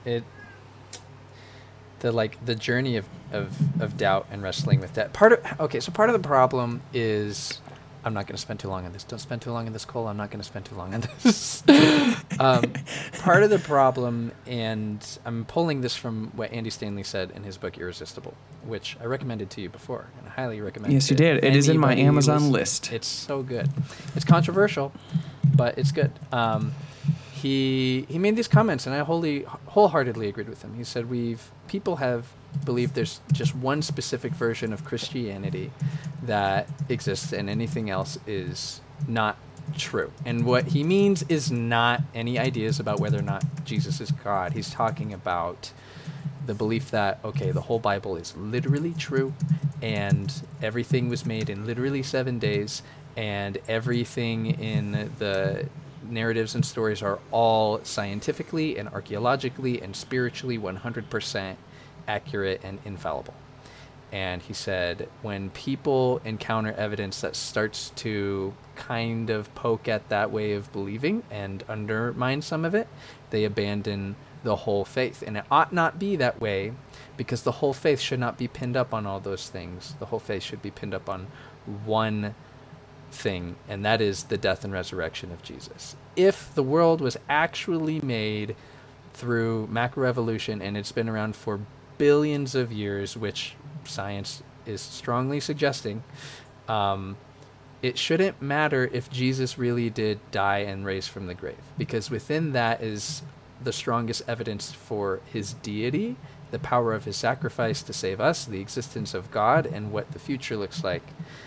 the journey of doubt and wrestling with that. Part of the problem is, I'm not going to spend too long on this. Don't spend too long on this, Cole. I'm not going to spend too long on this. Part of the problem, and I'm pulling this from what Andy Stanley said in his book Irresistible, which I recommended to you before, and I highly recommend. Yes, you did. It is in my Amazon list. It's so good. It's controversial, but it's good. He made these comments, and I wholeheartedly agreed with him. He said, people have believed there's just one specific version of Christianity that exists, and anything else is not true. And what he means is not any ideas about whether or not Jesus is God. He's talking about the belief that, okay, the whole Bible is literally true, and everything was made in literally 7 days, and everything in the narratives and stories are all scientifically and archaeologically and spiritually 100% accurate and infallible. And he said, when people encounter evidence that starts to kind of poke at that way of believing and undermine some of it, they abandon the whole faith. And it ought not be that way, because the whole faith should not be pinned up on all those things. The whole faith should be pinned up on one thing, and that is the death and resurrection of Jesus. If the world was actually made through macroevolution, and it's been around for billions of years, which science is strongly suggesting, it shouldn't matter if Jesus really did die and raise from the grave, because within that is the strongest evidence for his deity, the power of his sacrifice to save us, the existence of God, and what the future looks like.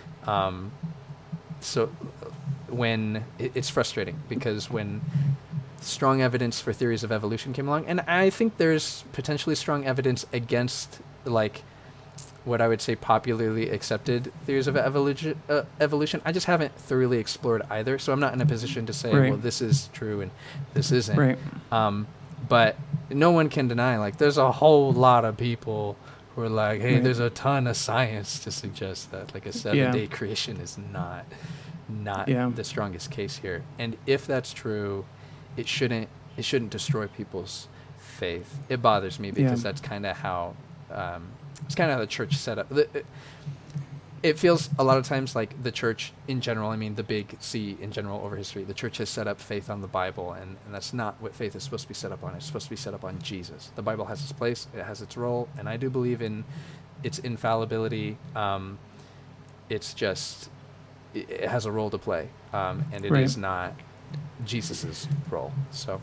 So when it's frustrating, because when strong evidence for theories of evolution came along, and I think there's potentially strong evidence against, like, what I would say popularly accepted theories of evolution. I just haven't thoroughly explored either, so I'm not in a position to say, well, this is true and this isn't. Right. But no one can deny, like, there's a whole lot of people who are like, hey, there's a ton of science to suggest that, like, a 7-day creation is not the strongest case here. And if that's true, it shouldn't destroy people's faith. It bothers me, because that's kind of how the church set up. It feels a lot of times like the church in general, I mean the big C in general over history, the church has set up faith on the Bible, and that's not what faith is supposed to be set up on. It's supposed to be set up on Jesus. The Bible has its place, it has its role, and I do believe in its infallibility. It's just, it has a role to play, and it is not Jesus's role. So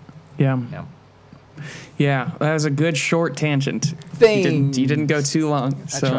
yeah, that was a good short tangent. Thanks. You didn't go too long. So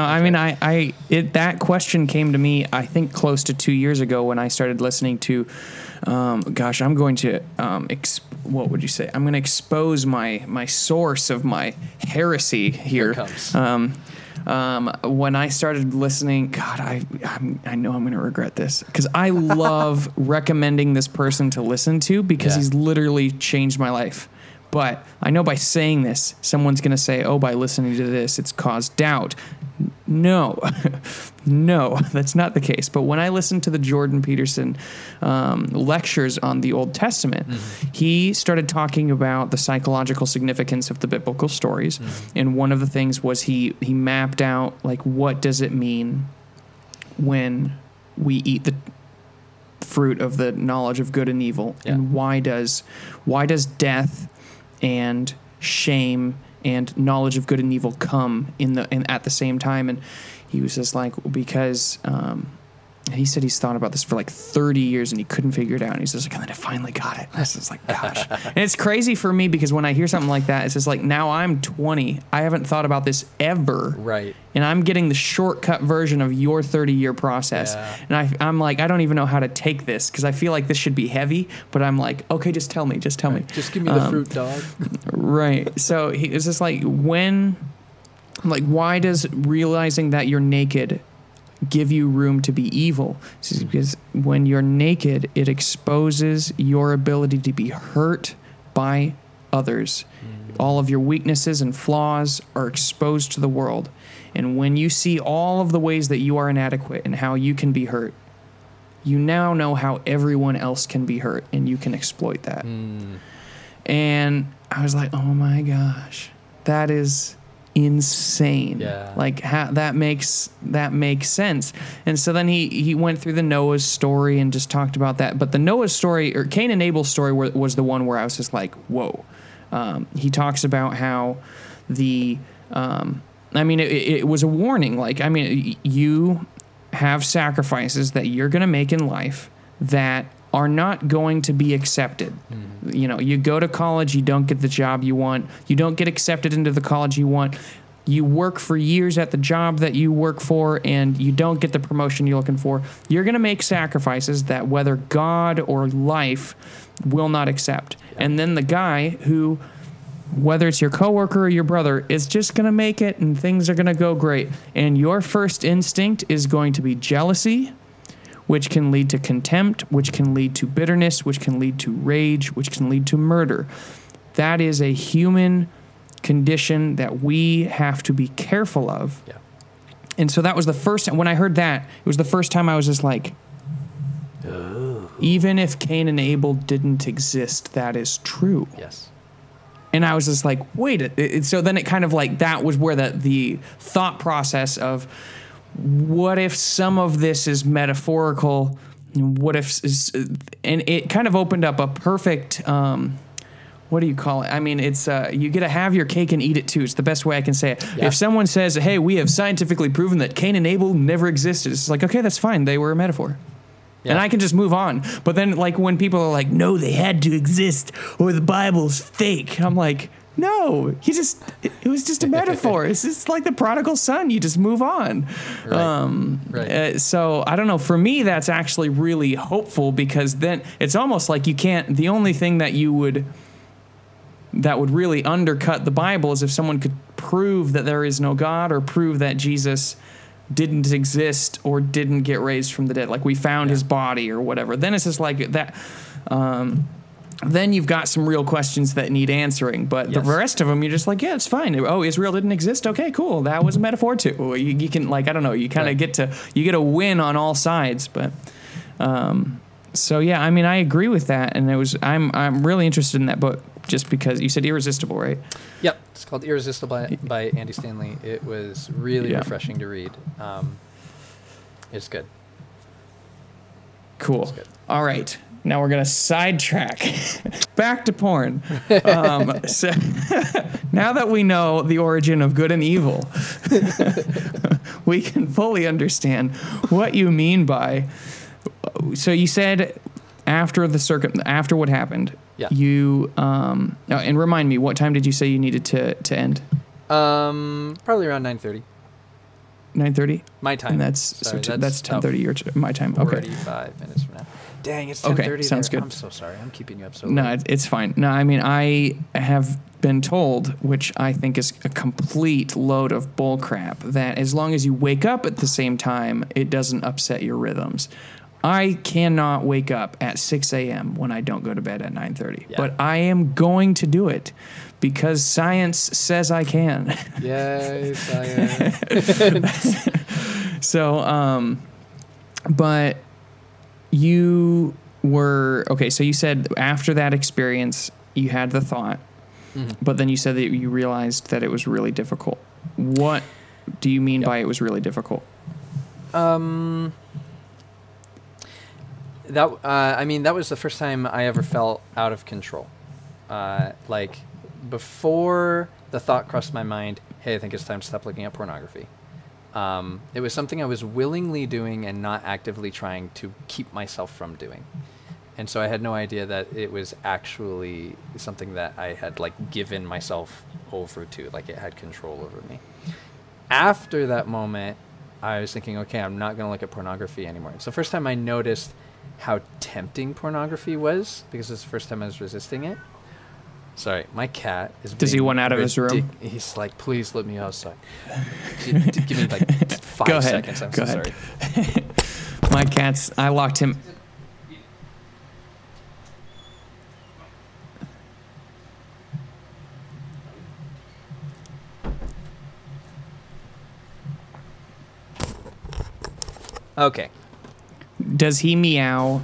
that question came to me, I think, close to 2 years ago, when I started listening to, I'm going to, what would you say? I'm going to expose my source of my heresy here. Here it comes. When I started listening, God, I know I'm going to regret this, because I love recommending this person to listen to, because he's literally changed my life. But I know by saying this, someone's going to say, oh, by listening to this, it's caused doubt. No, no, that's not the case. But when I listened to the Jordan Peterson lectures on the Old Testament, he started talking about the psychological significance of the biblical stories. And one of the things was he mapped out, like, what does it mean when we eat the fruit of the knowledge of good and evil, and why does death and shame and knowledge of good and evil come at the same time? And he was just like, because he said he's thought about this for like 30 years and he couldn't figure it out. And he's just like, and then I finally got it. I was just like, gosh. And it's crazy for me because when I hear something like that, it's just like, now I'm 20. I haven't thought about this ever. Right. And I'm getting the shortcut version of your 30-year process. Yeah. And I'm like, I don't even know how to take this because I feel like this should be heavy. But I'm like, okay, just tell me. Just tell me. Just give me the fruit, dog. Right. So he was just like, why does realizing that you're naked give you room to be evil? Because when you're naked, it exposes your ability to be hurt by others. All of your weaknesses and flaws are exposed to the world. And when you see all of the ways that you are inadequate and how you can be hurt, you now know how everyone else can be hurt, and you can exploit that. And I was like, oh my gosh, that is insane. Yeah. Like that makes sense. And so then he went through the Noah's story and just talked about that. But the Noah's story, or Cain and Abel's story, was the one where I was just like, whoa. He talks about how it was a warning. Like, I mean, you have sacrifices that you're going to make in life that are not going to be accepted. You know, you go to college, you don't get the job you want. You don't get accepted into the college you want. You work for years at the job that you work for, and you don't get the promotion you're looking for. You're going to make sacrifices that whether God or life will not accept. Yeah. And then the guy who, whether it's your coworker or your brother, is just going to make it, and things are going to go great. And your first instinct is going to be jealousy, which can lead to contempt, which can lead to bitterness, which can lead to rage, which can lead to murder. That is a human condition that we have to be careful of. Yeah. And so that was the first time, when I heard that, it was the first time I was just like, oh. Even if Cain and Abel didn't exist, that is true. Yes. And I was just like, wait. So then it kind of like, that was where the thought process of, what if some of this is metaphorical? What if, and it kind of opened up a perfect, what do you call it? I mean, it's, you get to have your cake and eat it too. It's the best way I can say it. Yeah. If someone says, hey, we have scientifically proven that Cain and Abel never existed, it's like, okay, that's fine. They were a metaphor. Yeah. And I can just move on. But then, like, when people are like, no, they had to exist or the Bible's fake, I'm like, no, it was just a metaphor. It's just like the prodigal son. You just move on. Right. So I don't know. For me, that's actually really hopeful, because then it's almost like the only thing that would really undercut the Bible is if someone could prove that there is no God, or prove that Jesus didn't exist or didn't get raised from the dead. Like, we found his body or whatever. Then it's just like that. Then you've got some real questions that need answering. But the rest of them, you're just like, yeah, it's fine. Oh, Israel didn't exist? Okay, cool. That was a metaphor too. You can, like, I don't know. You kind of get a win on all sides. But so yeah, I mean, I agree with that, and I'm really interested in that book just because you said Irresistible, right? Yep, it's called Irresistible by Andy Stanley. It was really refreshing to read. It's good. Cool. It's good. All right. Now we're going to sidetrack back to porn. So now that we know the origin of good and evil, we can fully understand what you mean by. So you said after what happened, you and remind me, what time did you say you needed to end? Probably around 9:30. 9:30? My time. And that's 10:30 my time. Okay. 45 minutes from now. Dang, it's 10:30. Okay, sounds good. I'm so sorry. I'm keeping you up so late. No, it's fine. No, I mean, I have been told, which I think is a complete load of bull crap, that as long as you wake up at the same time, it doesn't upset your rhythms. I cannot wake up at 6 a.m. when I don't go to bed at 9:30. Yeah. But I am going to do it because science says I can. Yay, science. So, but you were, okay, so you said after that experience, you had the thought, but then you said that you realized that it was really difficult. What do you mean by it was really difficult? That was the first time I ever felt out of control. Like, before the thought crossed my mind, hey, I think it's time to stop looking at pornography. It was something I was willingly doing and not actively trying to keep myself from doing. And so I had no idea that it was actually something that I had, like, given myself over to, like it had control over me. After that moment, I was thinking, okay, I'm not going to look at pornography anymore. It's the first time I noticed how tempting pornography was, because it's the first time I was resisting it. Sorry, my cat is. Does he want out of his room? He's like, please let me outside. Give me like 5 seconds. I'm Go so ahead. sorry. My cat's, I locked him. Okay. Does he meow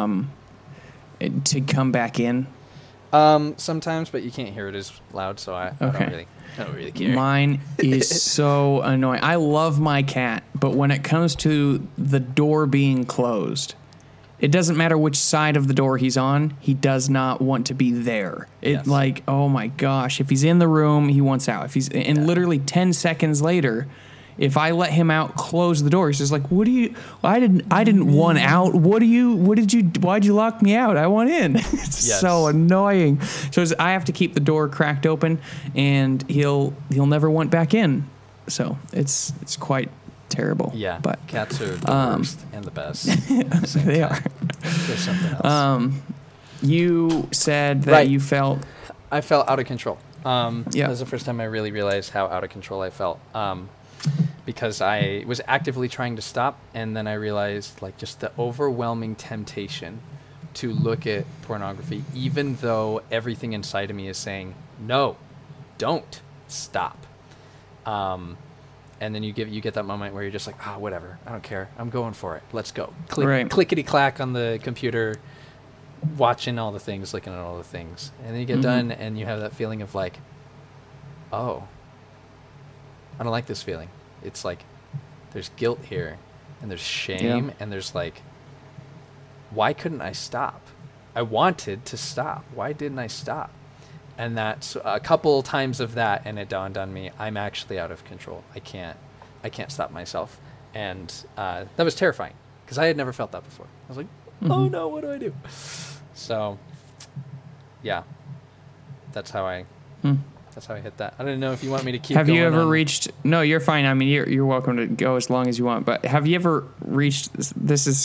to come back in? Sometimes, but you can't hear it as loud, so I don't really care. Mine is so annoying. I love my cat, but when it comes to the door being closed, it doesn't matter which side of the door he's on, he does not want to be there. Yes. Like, oh my gosh, if he's in the room, he wants out. If he's literally 10 seconds later, if I let him out, close the door, he's just like, "What do you? I didn't want out. Why'd you lock me out? I want in." It's so annoying. So I have to keep the door cracked open, and he'll never want back in. So it's quite terrible. Yeah, but cats are the worst and the best. They are. There's something else. You said that you felt. I felt out of control. Yeah. That was the first time I really realized how out of control I felt. Because I was actively trying to stop, and then I realized, like, just the overwhelming temptation to look at pornography, even though everything inside of me is saying, no, don't stop. And then you get that moment where you're just like, whatever, I don't care, I'm going for it, let's go. Clickety clack on the computer, watching all the things, looking at all the things, and then you get done, and you have that feeling of like, oh, I don't like this feeling. It's like there's guilt here, and there's shame, and there's like, why couldn't I stop? I wanted to stop. Why didn't I stop? And that's a couple times of that, and it dawned on me, I'm actually out of control. I can't stop myself. And that was terrifying, because I had never felt that before. I was like, oh no, what do I do? So, yeah, that's how I hit that. I don't know if you want me to keep going. Have you ever reached... No, you're fine. I mean, you're welcome to go as long as you want. But have you ever reached... This is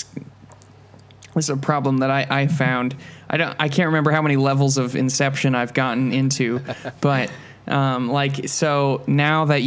a problem that I found. I can't remember how many levels of Inception I've gotten into, but so now that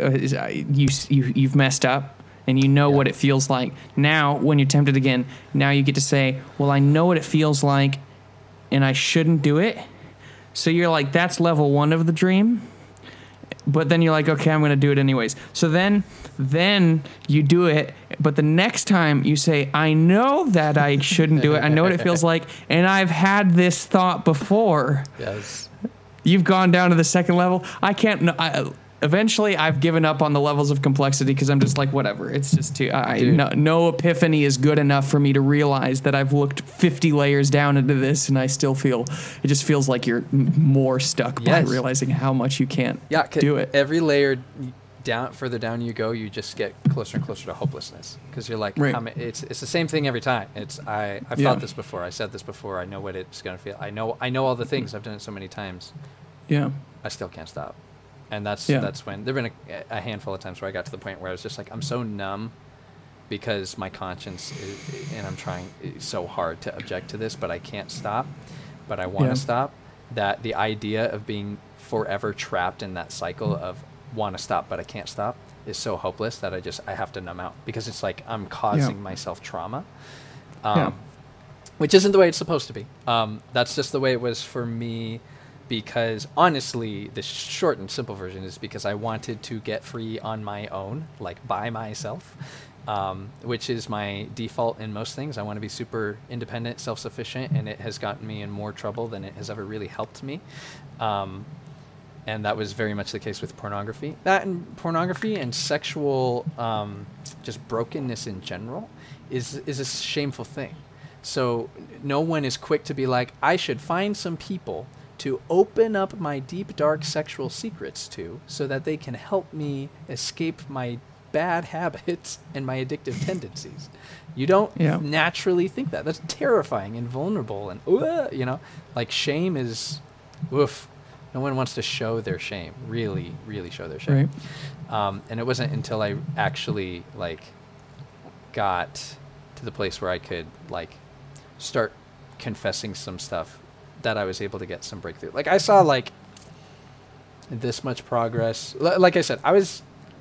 you've messed up and you know what it feels like. Now, when you're tempted again, now you get to say, well, I know what it feels like, and I shouldn't do it. So you're like, that's level 1 of the dream. But then you're like, okay, I'm going to do it anyways. So then you do it. But the next time you say, I know that I shouldn't do it. I know what it feels like. And I've had this thought before. Yes. You've gone down to the second level. Eventually, I've given up on the levels of complexity because I'm just like, whatever. It's just too... No epiphany is good enough for me to realize that I've looked 50 layers down into this, and I still feel... It just feels like you're more stuck by realizing how much you can't do it. Every layer further down you go, you just get closer and closer to hopelessness. Because you're like, it's the same thing every time. I've thought this before. I said this before. I know what it's going to feel. I know all the things. I've done it so many times. Yeah. I still can't stop. And that's when there've been a handful of times where I got to the point where I was just like, I'm so numb because my conscience and I'm trying so hard to object to this, but I can't stop, but I want to stop, that the idea of being forever trapped in that cycle of want to stop, but I can't stop is so hopeless that I have to numb out, because it's like I'm causing myself trauma. Yeah. Which isn't the way it's supposed to be. That's just the way it was for me, because honestly, the short and simple version is because I wanted to get free on my own, like by myself, which is my default in most things. I want to be super independent, self-sufficient, and it has gotten me in more trouble than it has ever really helped me. And that was very much the case with pornography. That and pornography and sexual just brokenness in general is a shameful thing. So no one is quick to be like, I should find some people to open up my deep, dark sexual secrets to so that they can help me escape my bad habits and my addictive tendencies. You don't naturally think that. That's terrifying and vulnerable. And, like shame is, oof. No one wants to show their shame, really, really show their shame. Right. And it wasn't until I actually, like, got to the place where I could, like, start confessing some stuff that I was able to get some breakthrough. Like, I saw, like, this much progress. Like I said, I was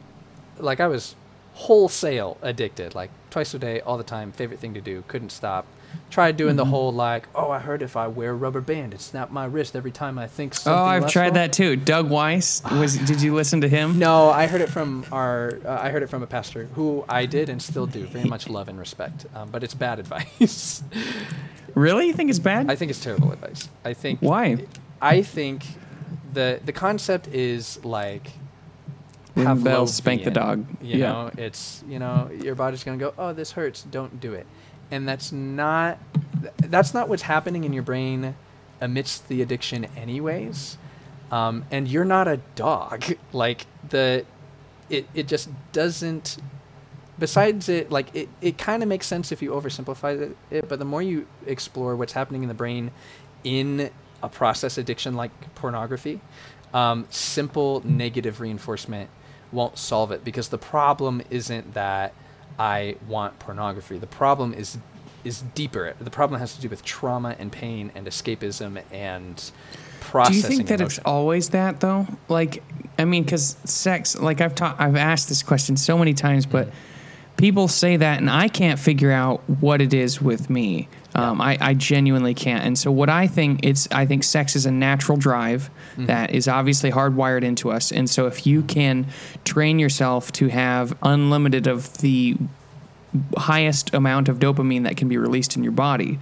wholesale addicted, like twice a day, all the time, favorite thing to do, couldn't stop. Tried doing the whole, like, oh, I heard if I wear a rubber band, it snap my wrist every time I think something. Oh, I've tried that too. Doug Weiss, did you listen to him? No, I heard it from I heard it from a pastor who I did and still do very much love and respect, but it's bad advice. Really? You think it's bad? I think it's terrible advice. I think. Why? I think the concept is like, Bell spank the dog. You know, it's, your body's going to go, oh, this hurts, don't do it. And that's not what's happening in your brain amidst the addiction anyways. And you're not a dog. Like, it just doesn't, besides it, like, it kind of makes sense if you oversimplify it, but the more you explore what's happening in the brain in a process addiction like pornography, simple negative reinforcement won't solve it, because the problem isn't that I want pornography. The problem is deeper. The problem has to do with trauma and pain and escapism and processing. Do you think that emotion. It's always that though? Like, I mean, because sex, like I've asked this question so many times, but people say that, and I can't figure out what it is with me. I genuinely can't. And so what I think sex is a natural drive that is obviously hardwired into us. And so if you can train yourself to have unlimited of the highest amount of dopamine that can be released in your body,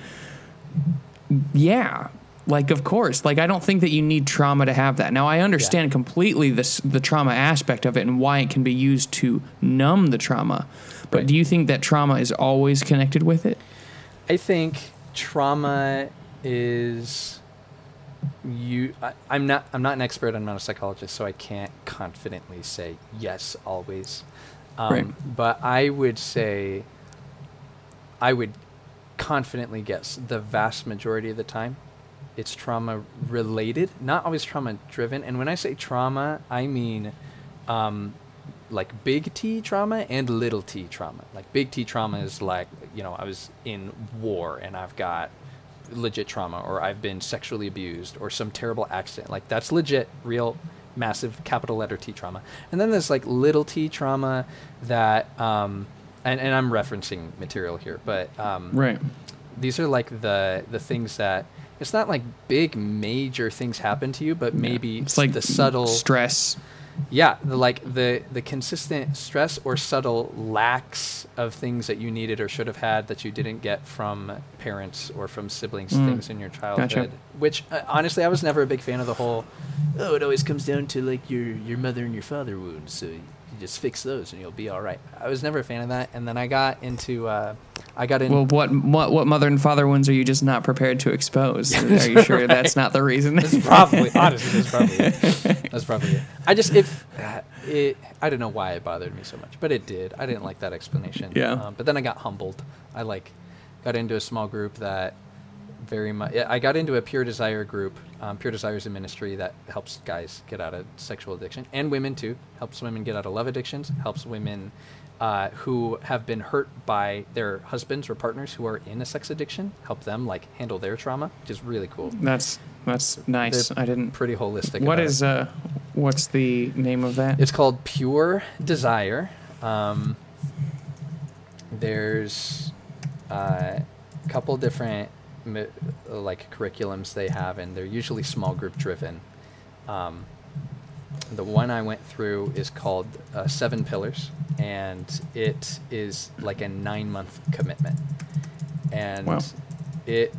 like, of course, like, I don't think that you need trauma to have that. Now, I understand completely the trauma aspect of it and why it can be used to numb the trauma. But do you think that trauma is always connected with it? I think trauma is I'm not an expert. I'm not a psychologist, so I can't confidently say yes always. But I would say I would confidently guess the vast majority of the time it's trauma related, not always trauma driven. And when I say trauma, I mean like big T trauma and little t trauma. Like big T trauma is like, I was in war and I've got legit trauma, or I've been sexually abused, or some terrible accident. Like, that's legit, real, massive capital letter T trauma. And then there's like little t trauma that, and I'm referencing material here, but these are like the things that, it's not like big major things happen to you, but maybe it's like the subtle stress. Yeah, the consistent stress or subtle lacks of things that you needed or should have had that you didn't get from parents or from siblings, things in your childhood. Gotcha. Which, honestly, I was never a big fan of the whole, it always comes down to like your mother and your father wounds, so you just fix those and you'll be all right. I was never a fan of that, and then I got into... Well, what mother and father wounds are you just not prepared to expose? Are you sure that's not the reason? That's probably it. That's probably it. I don't know why it bothered me so much, but it did. I didn't like that explanation. Yeah. But then I got humbled. I got into a small group that very much. I got into a Pure Desire group. Pure Desire is a ministry that helps guys get out of sexual addiction, and women too. Helps women get out of love addictions. Helps women who have been hurt by their husbands or partners who are in a sex addiction, help them like handle their trauma, which is really cool. That's nice. They're I didn't pretty holistic. What's the name of that? It's called Pure Desire. There's couple different like curriculums they have, and they're usually small group driven. The one I went through is called 7 Pillars, and it is like a 9-month commitment. And Wow. it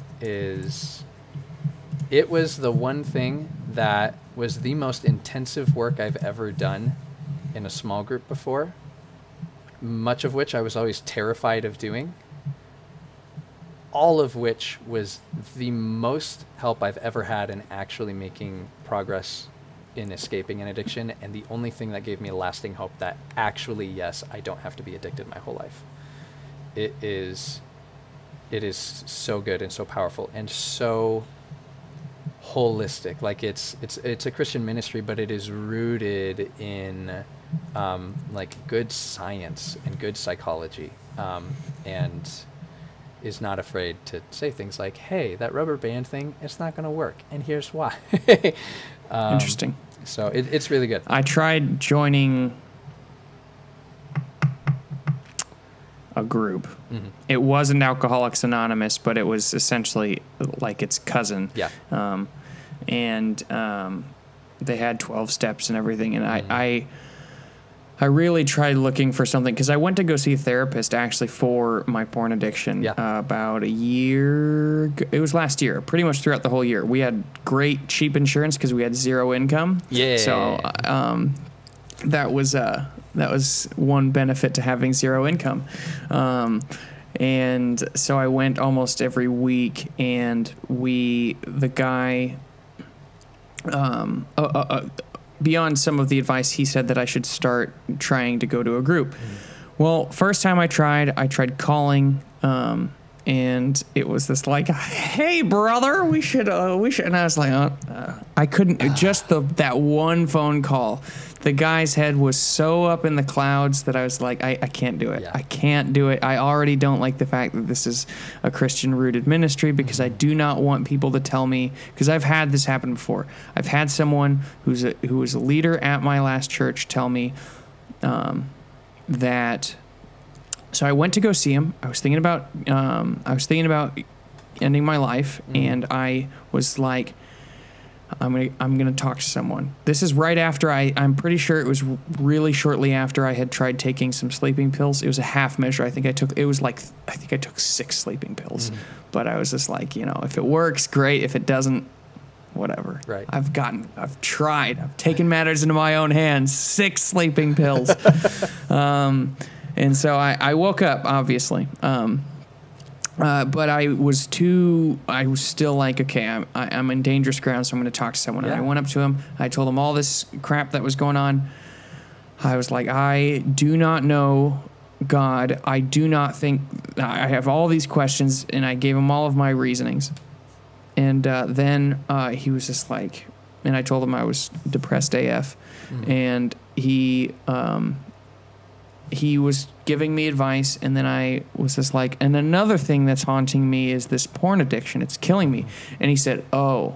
was the one thing that was the most intensive work I've ever done in a small group before, much of which I was always terrified of doing, all of which was the most help I've ever had in actually making progress in escaping an addiction, and the only thing that gave me lasting hope that actually, yes, I don't have to be addicted my whole life. It is so good and so powerful and so holistic. Like it's a Christian ministry, but it is rooted in like good science and good psychology, and is not afraid to say things like, hey, that rubber band thing, it's not going to work, and here's why. Interesting. So it's really good. I tried joining a group. Mm-hmm. It wasn't Alcoholics Anonymous, but it was essentially like its cousin. Yeah. They had 12 steps and everything, and Mm-hmm. I really tried looking for something, because I went to go see a therapist actually for my porn addiction. Yeah. About a year. It was last year, pretty much throughout the whole year. We had great cheap insurance because we had zero income. Yeah. So that was one benefit to having zero income. And so I went almost every week, and the guy, beyond some of the advice, he said that I should start trying to go to a group. Well, first time I tried calling, and it was this like, hey brother, we should, and I was like, I couldn't, just that one phone call, the guy's head was so up in the clouds that I was like, I can't do it. Yeah. I can't do it. I already don't like the fact that this is a Christian rooted ministry, because I do not want people to tell me, because I've had this happen before. I've had someone who was a leader at my last church tell me, that, so I went to go see him. I was thinking about ending my life, and I was like, I'm gonna talk to someone. This is right after I'm pretty sure it was really shortly after I had tried taking some sleeping pills. It was a half measure. I think I took 6 sleeping pills, but I was just like, if it works, great. If it doesn't, whatever. Right. I've tried. I've taken matters into my own hands. 6 sleeping pills. And so I woke up, obviously. But I was still like, okay, I'm in dangerous ground, so I'm going to talk to someone. Yeah. And I went up to him. I told him all this crap that was going on. I was like, I do not know God. I do not think, I have all these questions, and I gave him all of my reasonings. And then he was just like, and I told him I was depressed AF. And he was giving me advice, and then I was just like, and another thing that's haunting me is this porn addiction. It's killing me. And he said, oh,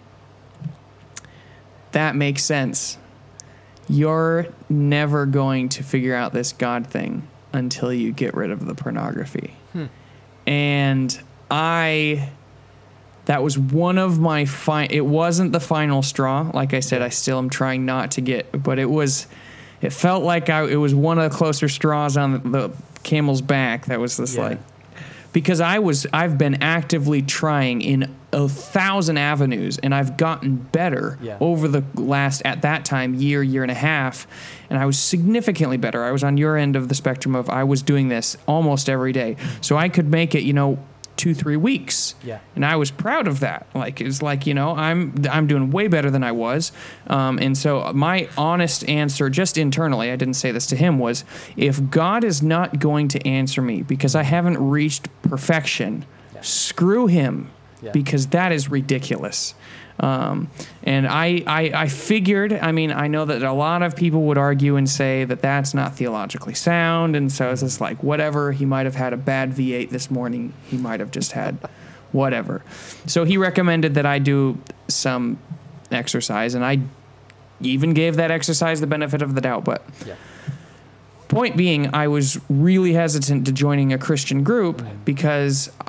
that makes sense. You're never going to figure out this God thing until you get rid of the pornography. And that was one of my it wasn't the final straw. Like I said, I still am trying not to but it felt like it was one of the closer straws on the camel's back. That was this because I've been actively trying in 1,000 avenues, and I've gotten better over the last, at that time, year and a half. And I was significantly better. I was on your end of the spectrum of, I was doing this almost every day. So I could make it, 2-3 weeks. Yeah. And I was proud of that. Like, it's like, I'm doing way better than I was. And so my honest answer, just internally, I didn't say this to him, was, if God is not going to answer me because I haven't reached perfection, screw him, because that is ridiculous. And I figured, I know that a lot of people would argue and say that that's not theologically sound. And so it's just like, whatever, he might have had a bad V8 this morning. He might have just had whatever. So he recommended that I do some exercise, and I even gave that exercise the benefit of the doubt. But point being, I was really hesitant to joining a Christian group because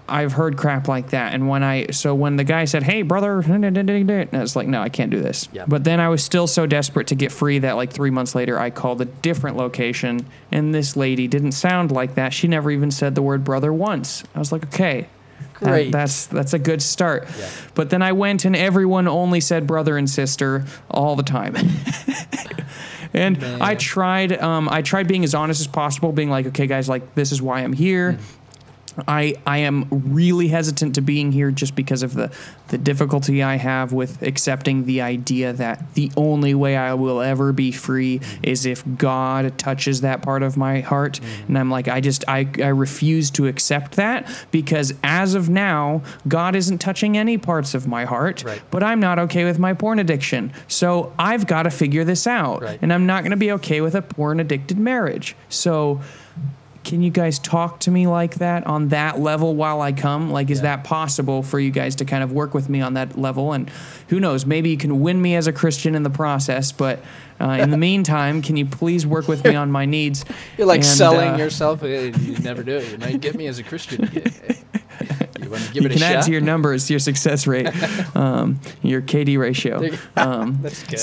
I've heard crap like that. And when the guy said, "Hey, brother," and I was like, no, I can't do this. Yeah. But then I was still so desperate to get free that like 3 months later, I called a different location, and this lady didn't sound like that. She never even said the word brother once. I was like, okay. Great. That's a good start. Yeah. But then I went and everyone only said brother and sister all the time. And Man. I tried being as honest as possible, being like, okay, guys, like this is why I'm here. I am really hesitant to being here just because of the difficulty I have with accepting the idea that the only way I will ever be free is if God touches that part of my heart. And I'm like, I refuse to accept that, because as of now, God isn't touching any parts of my heart, Right. but I'm not okay with my porn addiction. So I've got to figure this out. Right. And I'm not going to be okay with a porn addicted marriage. So can you guys talk to me like that on that level while I come? Like, is that possible for you guys to kind of work with me on that level? And who knows, maybe you can win me as a Christian in the process. But in the meantime, can you please work with me on my needs? You're like And, selling yourself. Hey, you never do it. You might get me as a Christian. You want to give You it a can add shot? to your numbers, your success rate, your KD ratio. There you That's good.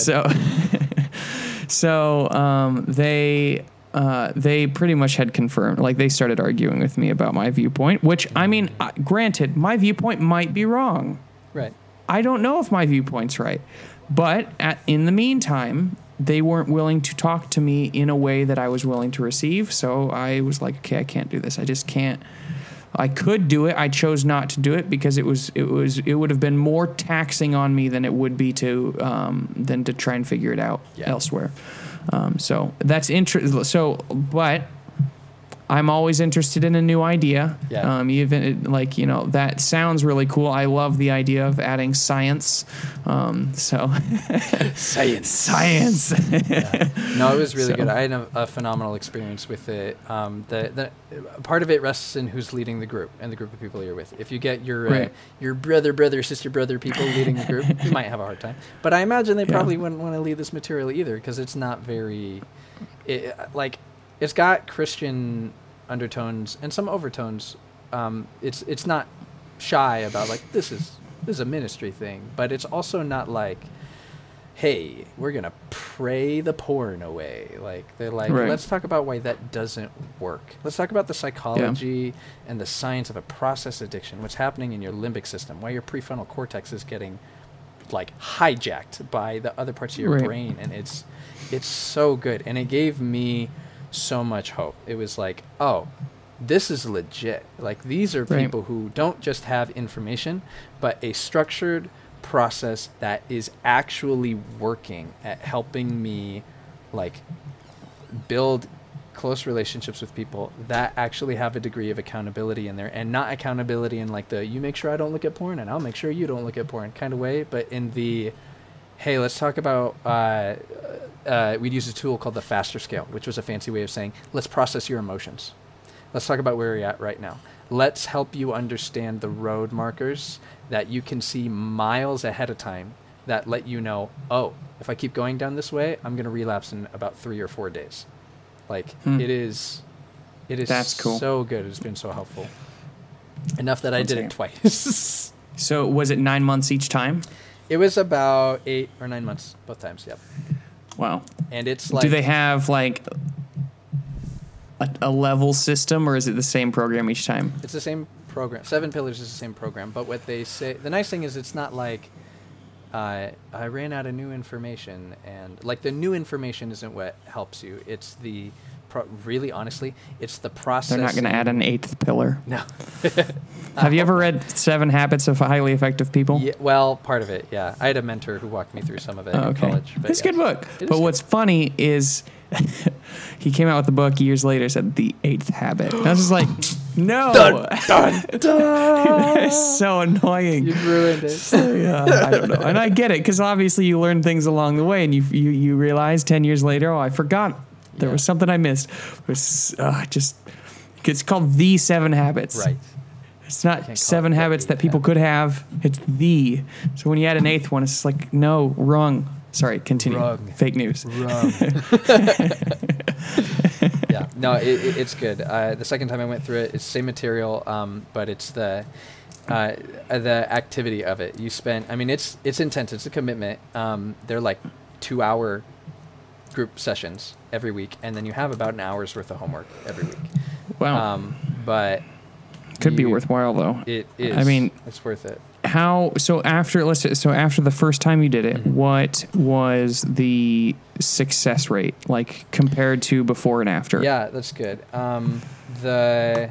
So they pretty much had confirmed, like they started arguing with me about my viewpoint, which, I mean, granted, my viewpoint might be wrong. Right. I don't know if my viewpoint's right. But in the meantime, they weren't willing to talk to me in a way that I was willing to receive. So I was like, okay, I can't do this. I just can't. I could do it. I chose not to do it because it would have been more taxing on me than it would be to try and figure it out elsewhere. So that's interesting. But I'm always interested in a new idea. Yeah. Even like, that sounds really cool. I love the idea of adding science. Science. Yeah. No, it was really So- good. I had a phenomenal experience with it. The part of it rests in who's leading the group and the group of people you're with. If you get your Right. your brother, sister, brother people leading the group, you might have a hard time. But I imagine they probably wouldn't want to lead this material either, because it's not very, it's got Christian undertones and some overtones. It's not shy about like this is a ministry thing, but it's also not like, hey, we're gonna pray the porn away. Like they're like, Right. let's talk about why that doesn't work. Let's talk about the psychology and the science of a process addiction. What's happening in your limbic system? Why your prefrontal cortex is getting like hijacked by the other parts of your Right. brain, and it's so good, and it gave me so much hope. It was like, oh, this is legit. Like these are Right. people who don't just have information, but a structured process that is actually working at helping me like build close relationships with people that actually have a degree of accountability in there, and not accountability in like the you make sure I don't look at porn and I'll make sure you don't look at porn kind of way, but in the hey, let's talk about we'd use a tool called the FASTER scale, which was a fancy way of saying let's process your emotions. Let's talk about where you're at right now. Let's help you understand the road markers that you can see miles ahead of time that let you know, oh, if I keep going down this way, I'm going to relapse in about 3 or 4 days. Like it is That's cool. so good. It's been so helpful. Enough that I did One it twice. So was it 9 months each time? It was about 8 or 9 months both times. Yep. Wow. And it's like, Do they have like a level system, or is it the same program each time? it's the same program. 7 Pillars is the same program, but what they say, the nice thing is it's not like I ran out of new information, and like the new information isn't what helps you. It's the really honestly, it's the process. They're not going to add an 8th pillar. No. Have you ever read 7 Habits of Highly Effective People? Yeah, well, part of it, yeah. I had a mentor who walked me through some of it in college. But It's a good book. It is But good. what's funny is he came out with the book years later, said The 8th Habit. And I was just like, no. It's so annoying. You've ruined it. So, yeah, I don't know. And I get it, because obviously you learn things along the way, and you realize 10 years later, oh, I forgot. There was something I missed. It was it's called The 7 Habits. Right. It's Can't call not it 7 the habits 8th that people could have. It's the. So when you add an 8th one, it's like, no, wrong. Sorry, continue. Wrong. Fake news. Wrong. Yeah. No, it's good. The second time I went through it, it's same material, but it's the activity of it. You spend, I mean, it's intense. It's a commitment. They're like 2-hour group sessions every week, and then you have about an hour's worth of homework every week. Wow. But Could be worthwhile though. It is. I mean, it's worth it. So after the first time you did it, what was the success rate like compared to before and after? Yeah, that's good. So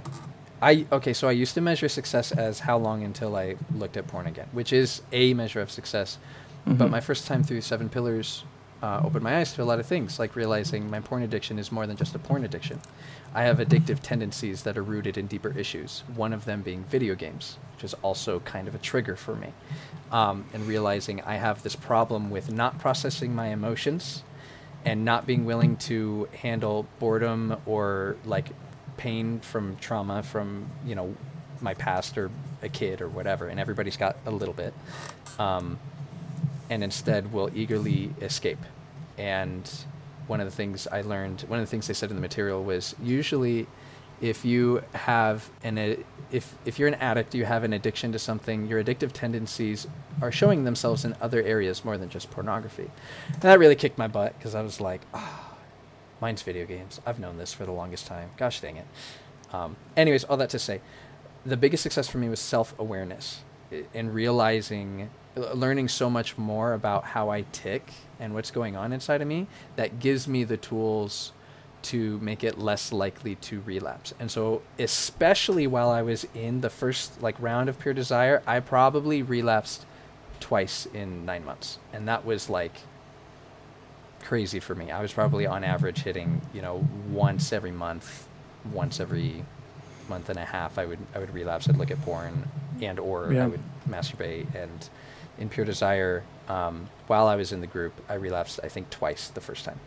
I used to measure success as how long until I looked at porn again, which is a measure of success. Mm-hmm. But my first time through 7 Pillars opened my eyes to a lot of things, like realizing my porn addiction is more than just a porn addiction. I have addictive tendencies that are rooted in deeper issues, one of them being video games, which is also kind of a trigger for me. And realizing I have this problem with not processing my emotions and not being willing to handle boredom or like pain from trauma from, you know, my past or a kid or whatever. And everybody's got a little bit. And instead will eagerly escape. And one of the things they said in the material was usually if you have if you're an addict, you have an addiction to something, your addictive tendencies are showing themselves in other areas more than just pornography. And that really kicked my butt because I was like, mine's video games. I've known this for the longest time. Gosh dang it. Anyways, all that to say, the biggest success for me was self-awareness and learning so much more about how I tick and what's going on inside of me that gives me the tools to make it less likely to relapse. And so especially while I was in the first round of Pure Desire, I probably relapsed twice in 9 months. And that was crazy for me. I was probably on average hitting, once every month, once every month and a half, I would relapse. I'd look at porn I would masturbate. And in Pure Desire, while I was in the group, I relapsed, I think, twice the first time.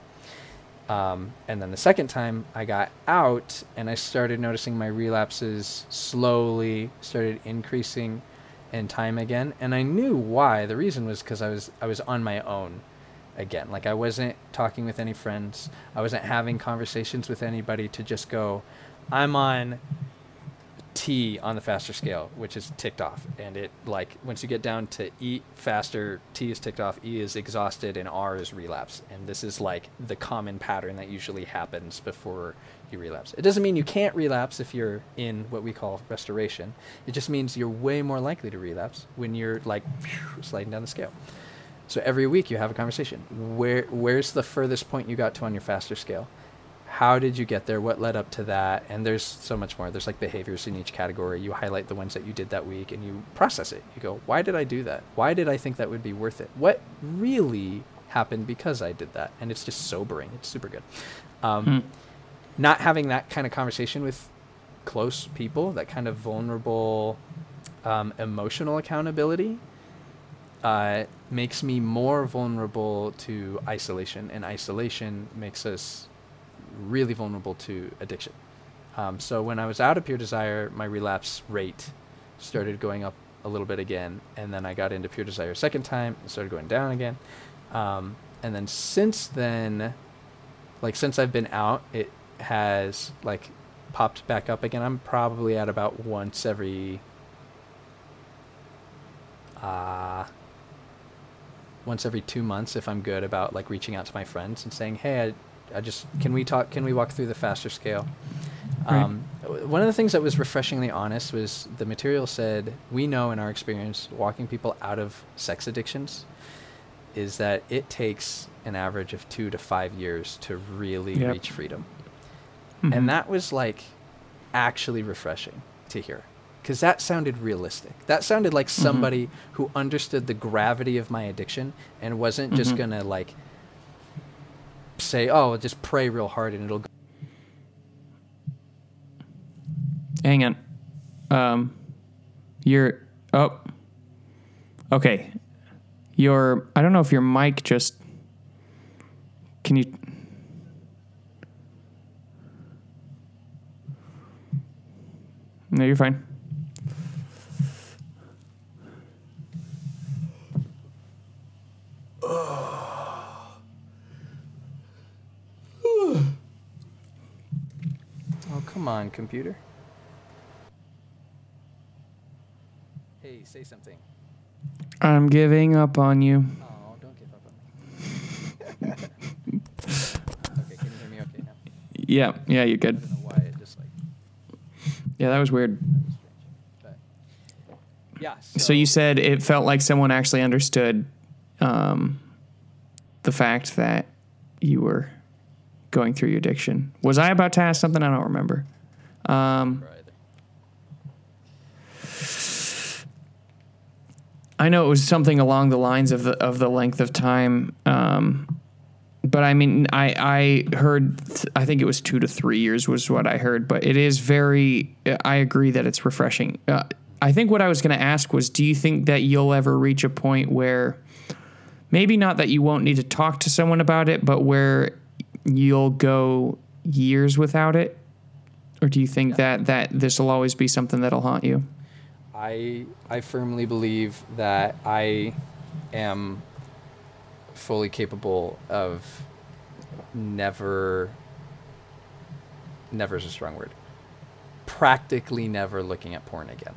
And then the second time I got out and I started noticing my relapses slowly started increasing in time again. And I knew why. The reason was because I was on my own again. I wasn't talking with any friends. I wasn't having conversations with anybody to just go, I'm on T on the faster scale, which is ticked off. And it once you get down to E faster, T is ticked off, E is exhausted, and R is relapse. And this is the common pattern that usually happens before you relapse. It doesn't mean you can't relapse if you're in what we call restoration. It just means you're way more likely to relapse when you're sliding down the scale. So every week you have a conversation. Where's the furthest point you got to on your faster scale? How did you get there? What led up to that? And there's so much more. There's behaviors in each category. You highlight the ones that you did that week and you process it. You go, why did I do that? Why did I think that would be worth it? What really happened because I did that? And it's just sobering. It's super good. Not having that kind of conversation with close people, that kind of vulnerable emotional accountability makes me more vulnerable to isolation. And isolation makes us really vulnerable to addiction. So when I was out of Pure Desire, my relapse rate started going up a little bit again, and then I got into Pure Desire a second time and started going down again. And then since then, since I've been out, it has popped back up again. I'm probably at about once every 2 months if I'm good about reaching out to my friends and saying, hey, I just can we walk through the faster scale? Right. One of the things that was refreshingly honest was the material said, we know in our experience walking people out of sex addictions is that it takes an average of 2 to 5 years to really reach freedom. Mm-hmm. And that was actually refreshing to hear, because that sounded realistic. That sounded like somebody who understood the gravity of my addiction and wasn't just gonna say, oh, just pray real hard and it'll go. Hang on. Okay. I don't know if your mic just, can you, no, you're fine. Come on, computer. Hey, say something. I'm giving up on you. Oh, don't give up on me. Okay, can you hear me okay now? Yeah, you're I good. don't know why it just like Yeah, that was weird. strange. But yeah. So you said it felt like someone actually understood the fact that you were going through your addiction. Was I about to ask something? I don't remember. I know it was something along the lines of the length of time. But I mean, I heard, I think it was 2 to 3 years was what I heard, but it is I agree that it's refreshing. I think what I was going to ask was, do you think that you'll ever reach a point where maybe not that you won't need to talk to someone about it, but where you'll go years without it? Or do you think that this will always be something that'll haunt you? I firmly believe that I am fully capable of never is a strong word. Practically never looking at porn again.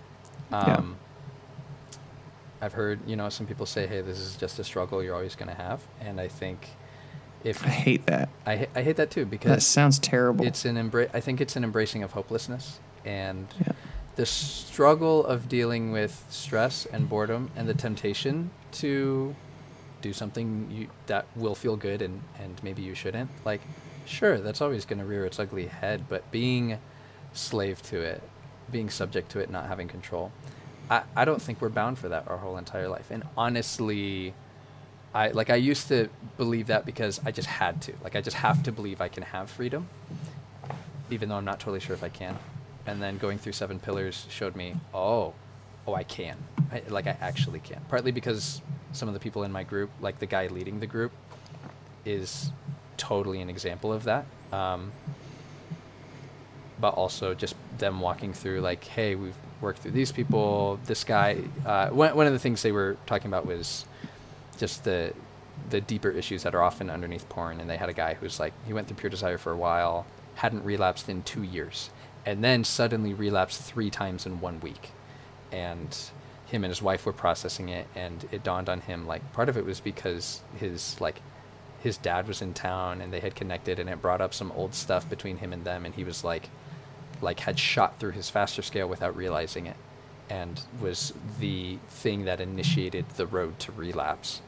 I've heard, some people say, hey, this is just a struggle you're always going to have. And I think I hate that. I hate that too, because that sounds terrible. I think it's an embracing of hopelessness and the struggle of dealing with stress and boredom and the temptation to do something that will feel good and maybe you shouldn't. Like, sure, that's always going to rear its ugly head, but being slave to it, being subject to it, not having control, I don't think we're bound for that our whole entire life. And honestly, I used to believe that because I just had to. Like, I just have to believe I can have freedom, even though I'm not totally sure if I can. And then going through 7 Pillars showed me, oh, I can. I actually can. Partly because some of the people in my group, like the guy leading the group, is totally an example of that. But also just them walking through, like, hey, we've worked through these people. This guy, one of the things they were talking about was just the deeper issues that are often underneath porn. And they had a guy who's like, he went through Pure Desire for a while, hadn't relapsed in 2 years, and then suddenly relapsed 3 times in 1 week. And him and his wife were processing it, and it dawned on him, like, part of it was because his dad was in town and they had connected, and it brought up some old stuff between him and them, and he was like had shot through his faster scale without realizing it, and was the thing that initiated the road to relapse.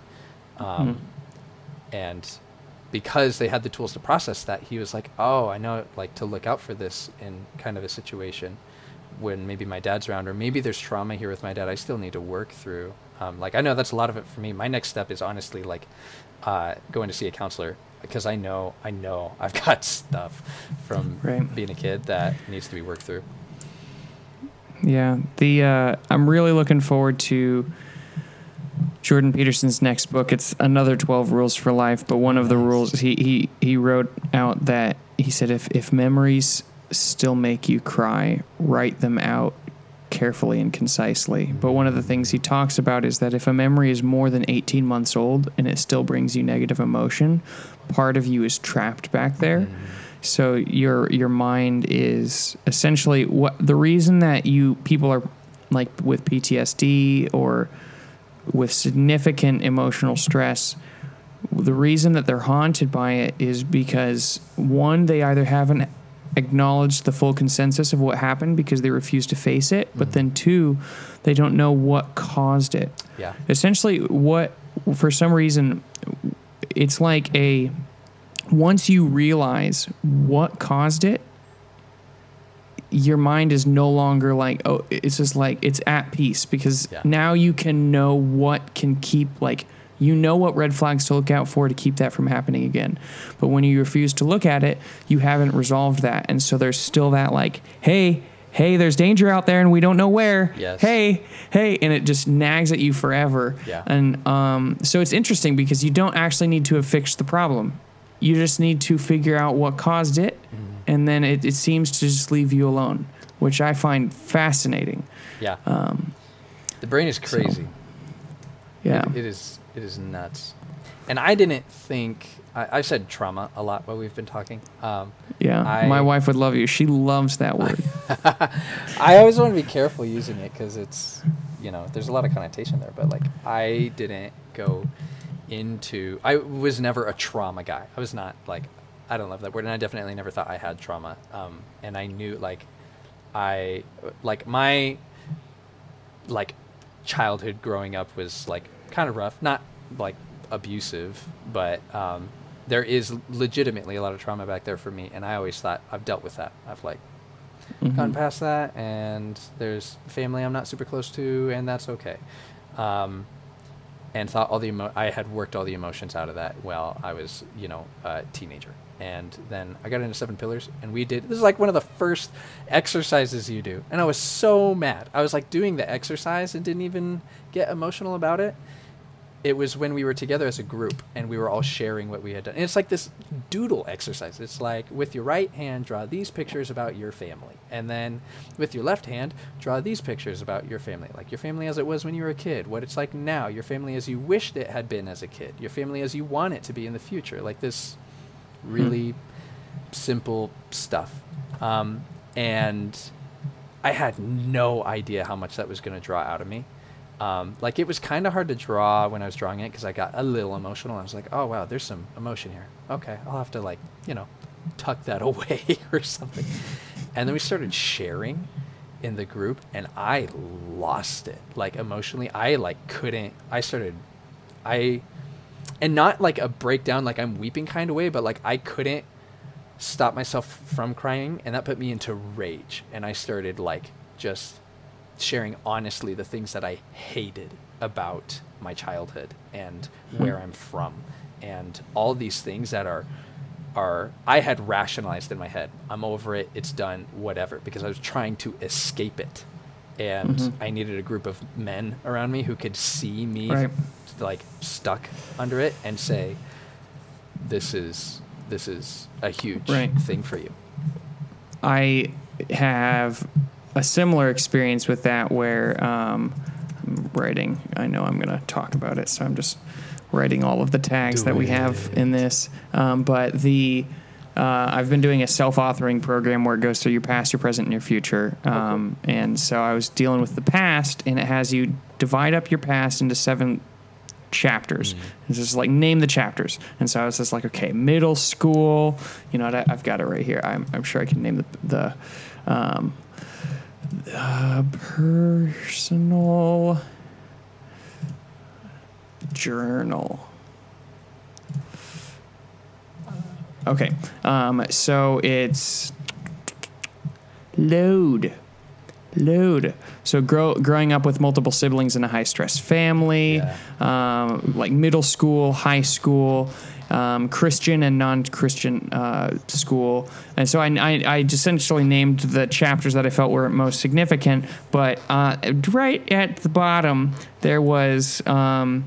And because they had the tools to process that, he was like, oh, I know, like, to look out for this in kind of a situation when maybe my dad's around, or maybe there's trauma here with my dad I still need to work through. I know that's a lot of it for me. My next step is honestly going to see a counselor, because I know I've got stuff from being a kid that needs to be worked through. Yeah, I'm really looking forward to Jordan Peterson's next book. It's another 12 Rules for Life, but one of the rules he wrote out that he said, if memories still make you cry, write them out carefully and concisely. But one of the things he talks about is that if a memory is more than 18 months old and it still brings you negative emotion, part of you is trapped back there. So your mind is essentially the reason that people are like with PTSD or with significant emotional stress, the reason that they're haunted by it is because, one, they either haven't acknowledged the full consensus of what happened because they refuse to face it, but then 2, they don't know what caused it. Yeah. Essentially, for some reason, it's like once you realize what caused it, your mind is no longer like, oh, it's just like, it's at peace, because now you can know what can keep, like, you know what red flags to look out for to keep that from happening again. But when you refuse to look at it, you haven't resolved that. And so there's still that, like, hey, there's danger out there and we don't know where. Yes. Hey. And it just nags at you forever. Yeah. And so it's interesting because you don't actually need to have fixed the problem. You just need to figure out what caused it. And then it seems to just leave you alone, which I find fascinating. Yeah. The brain is crazy. Yeah. It is nuts. And I didn't think I've said trauma a lot while we've been talking. Yeah, my wife would love you. She loves that word. I always want to be careful using it because it's, there's a lot of connotation there. But like, I didn't go into. I was never a trauma guy. I was not like, I don't love that word, and I definitely never thought I had trauma. And I knew my childhood growing up was like kind of rough, not like abusive, but there is legitimately a lot of trauma back there for me, and I always thought I've dealt with that. I've gone past that, and there's family I'm not super close to, and that's okay. And thought I had worked all the emotions out of that while I was, a teenager. And then I got into 7 Pillars, and this is like one of the first exercises you do. And I was so mad. I was like doing the exercise and didn't even get emotional about it. It was when we were together as a group and we were all sharing what we had done. And it's like this doodle exercise. It's like, with your right hand, draw these pictures about your family. And then with your left hand, draw these pictures about your family. Like your family as it was when you were a kid, what it's like now, your family as you wished it had been as a kid, your family as you want it to be in the future. Like this really simple stuff. And I had no idea how much that was going to draw out of me. It was kind of hard to draw when I was drawing it because I got a little emotional. I was like, oh, wow, there's some emotion here. Okay, I'll have to tuck that away or something. And then we started sharing in the group, and I lost it. Like emotionally, and not like a breakdown, like I'm weeping kind of way, but like I couldn't stop myself from crying, and that put me into rage. And I started just sharing honestly the things that I hated about my childhood and where I'm from, and all these things that are I had rationalized in my head. I'm over it. It's done. Whatever. Because I was trying to escape it, and I needed a group of men around me who could see me stuck under it and say, "This is a huge thing for you." I have a similar experience with that where I'm writing. I know I'm going to talk about it, so I'm just writing all of the tags that we have in this. But I've been doing a self-authoring program where it goes through your past, your present, and your future. And so I was dealing with the past, and it has you divide up your past into 7 chapters. It's just like name the chapters. And so I was just like, okay, middle school. I've got it right here. I'm sure I can name the personal journal. Okay. So it's load. So growing up with multiple siblings in a high-stress family, middle school, high school, Christian and non-Christian school. And so I just essentially named the chapters that I felt were most significant. But right at the bottom, there was my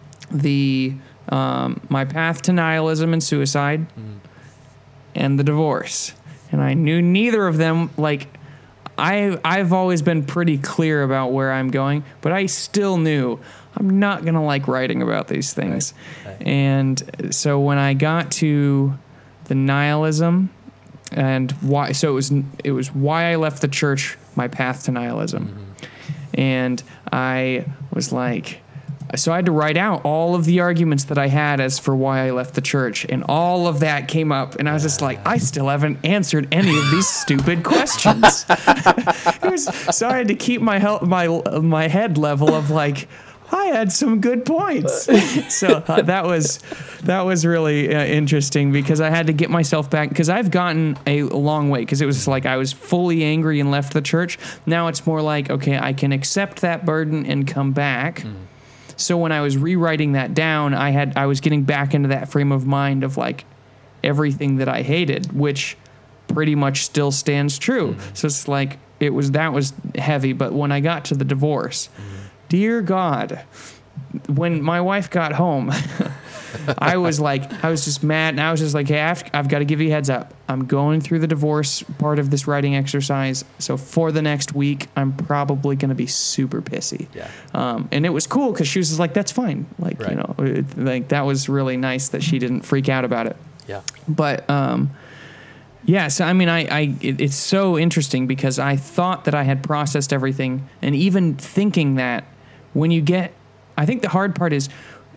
path to nihilism and suicide and the divorce. And I knew neither of them, I've always been pretty clear about where I'm going, but I still knew I'm not going to like writing about these things. Right. And so when I got to the nihilism and why, so it was why I left the church, my path to nihilism. And I was like, so I had to write out all of the arguments that I had as for why I left the church, and all of that came up, and I was just like, I still haven't answered any of these stupid questions. So I had to keep my head level of I had some good points. So that was really interesting because I had to get myself back, because I've gotten a long way, because it was I was fully angry and left the church. Now it's more okay, I can accept that burden and come back. So when I was rewriting that down, I was getting back into that frame of mind of everything that I hated, which pretty much still stands true. So it's that was heavy. But when I got to the divorce, dear God, when my wife got home, I was just mad, and I was just like, hey, I've got to give you a heads up. I'm going through the divorce part of this writing exercise, so for the next week, I'm probably going to be super pissy. Yeah. And it was cool because she was just like, that's fine. Like, Right. like that was really nice that she didn't freak out about it. Yeah. But, yeah, so I mean, it's so interesting because I thought that I had processed everything, and even thinking that I think the hard part is,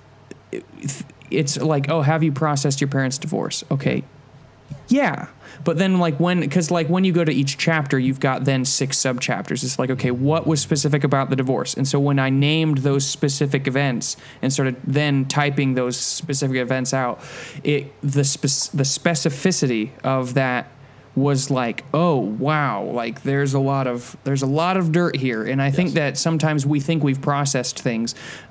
it's like, oh, have you processed your parents' divorce? Okay, yeah, but then when you go to each chapter, you've got then 6 sub-chapters. It's like, okay, what was specific about the divorce? And so when I named those specific events and started then typing those specific events out, the specificity of that was like, oh wow, like there's a lot of dirt here, and I think that sometimes we think we've processed things,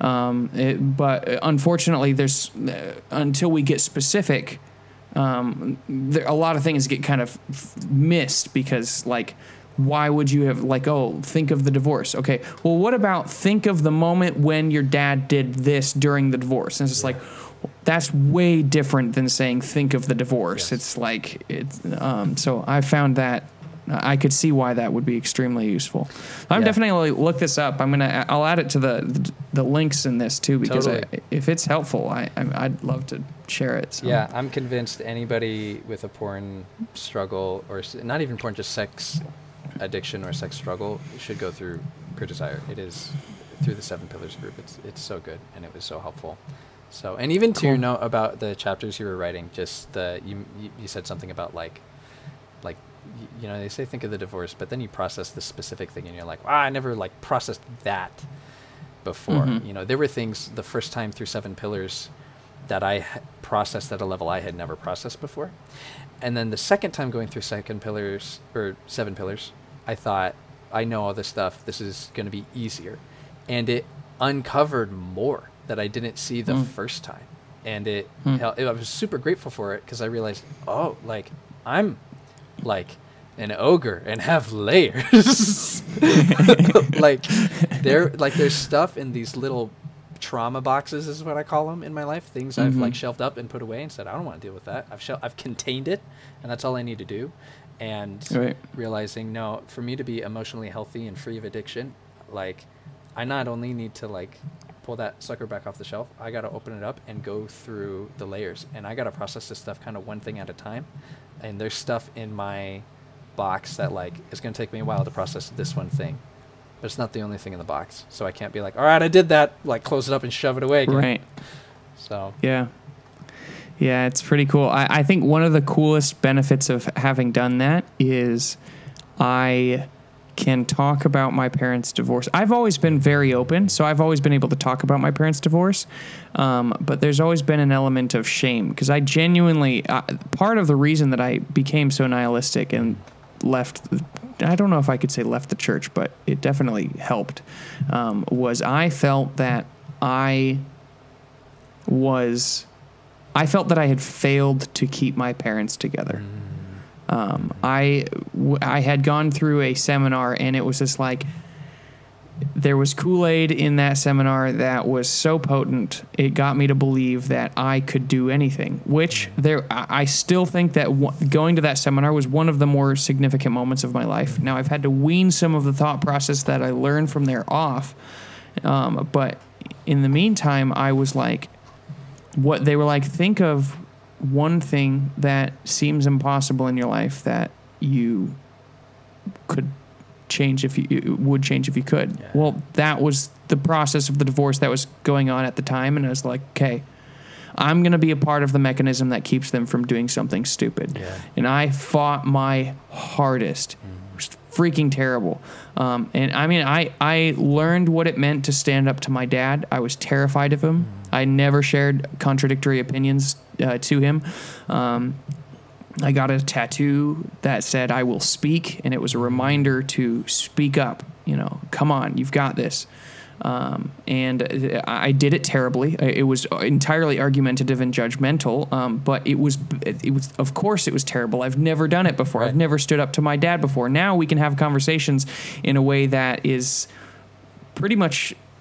but unfortunately, there's until we get specific. A lot of things get kind of missed because, like, why would you have, like, oh, think of the divorce? Okay, well, what about think of the moment when your dad did this during the divorce? And it's just like, that's way different than saying think of the divorce. Yes. It's like, so I found that I could see why that would be extremely useful. I'm definitely look this up. I'll add it to the links in this too, because Totally. if it's helpful, I'd love to share it. So. Yeah, I'm convinced anybody with a porn struggle, or not even porn, just sex addiction or sex struggle, should go through Pure Desire. It is through the 7 Pillars group. It's so good, and it was so helpful. So, and even to your note about the chapters you were writing, just you said something about like they say think of the divorce, but then you process the specific thing, and you're like, I never like processed that before. Mm-hmm. There were things the first time through 7 Pillars that I processed at a level I had never processed before, and then the second time going through 7 Pillars, I thought, I know all this stuff. This is going to be easier, and it uncovered more that I didn't see the first time, and I was super grateful for it because I realized, oh, like I'm like an ogre and have layers. There's stuff in these little trauma boxes, is what I call them in my life. Things I've like shelved up and put away and said, I don't want to deal with that. I've contained it, and that's all I need to do. And realizing, no, for me to be emotionally healthy and free of addiction, like I not only need to like pull that sucker back off the shelf, I got to open it up and go through the layers, and I got to process this stuff kind of one thing at a time. And there's stuff in my box that like it's going to take me a while to process this one thing, but it's not the only thing in the box, so I can't be like, all right, I did that, like close it up and shove it away again. Right. So yeah, it's pretty cool. I think one of the coolest benefits of having done that is I can talk about my parents' divorce. I've always been very open, so I've always been able to talk about my parents' divorce, but there's always been an element of shame because I genuinely, part of the reason that I became so nihilistic and left, I don't know if I could say left the church, but it definitely helped, was I felt that I had failed to keep my parents together. I had gone through a seminar, and it was just like, there was Kool-Aid in that seminar that was so potent, it got me to believe that I could do anything, which I still think that going to that seminar was one of the more significant moments of my life. Now, I've had to wean some of the thought process that I learned from there off, but in the meantime, I was like, what they were like, think of one thing that seems impossible in your life that you could change if you would change if you could. Yeah. Well, that was the process of the divorce that was going on at the time, and I was like, okay, I'm going to be a part of the mechanism that keeps them from doing something stupid. Yeah. And I fought my hardest. It was freaking terrible. And I mean, I learned what it meant to stand up to my dad. I was terrified of him. I never shared contradictory opinions to him. I got a tattoo that said, I will speak. And it was a reminder to speak up, come on, you've got this. And I did it terribly. It was entirely argumentative and judgmental. But it was, of course it was terrible. I've never done it before. Right. I've never stood up to my dad before. Now we can have conversations in a way that is pretty much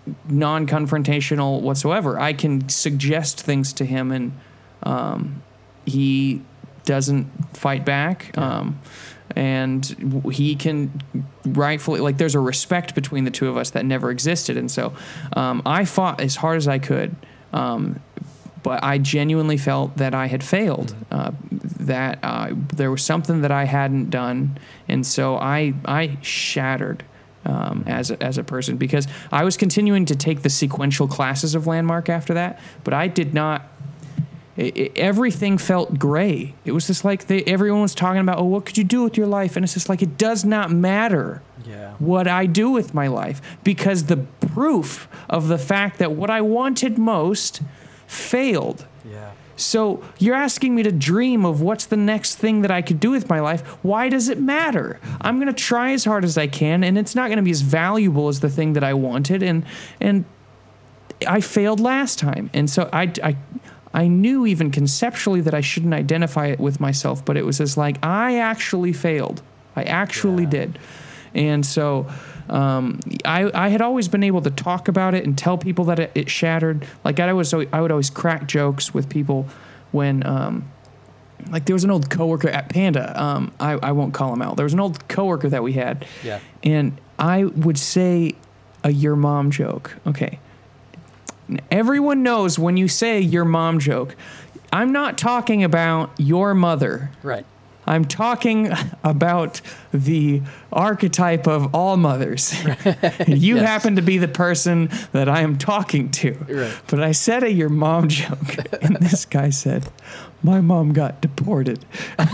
non-confrontational whatsoever. I can suggest things to him, and he doesn't fight back. And he can rightfully, like, there's a respect between the two of us that never existed. And so I fought as hard as I could, but I genuinely felt that I had failed, that there was something that I hadn't done. And so I shattered as a person, because I was continuing to take the sequential classes of Landmark after that, but I did not. Everything felt gray. It was just like everyone was talking about, oh, what could you do with your life? And it's just like, it does not matter what I do with my life, because the proof of the fact that what I wanted most failed. Yeah. So you're asking me to dream of what's the next thing that I could do with my life. Why does it matter? I'm going to try as hard as I can, and it's not going to be as valuable as the thing that I wanted. And I failed last time. And so I knew even conceptually that I shouldn't identify it with myself, but it was just like, I actually failed. I actually did. And so I had always been able to talk about it and tell people that it shattered. Like, I would always crack jokes with people when, like, there was an old coworker at Panda. I won't call him out. There was an old coworker that we had. Yeah. And I would say a your mom joke. Okay. Everyone knows when you say your mom joke, I'm not talking about your mother. Right. I'm talking about the archetype of all mothers. You happen to be the person that I am talking to. Right. But I said a your mom joke, and this guy said, my mom got deported.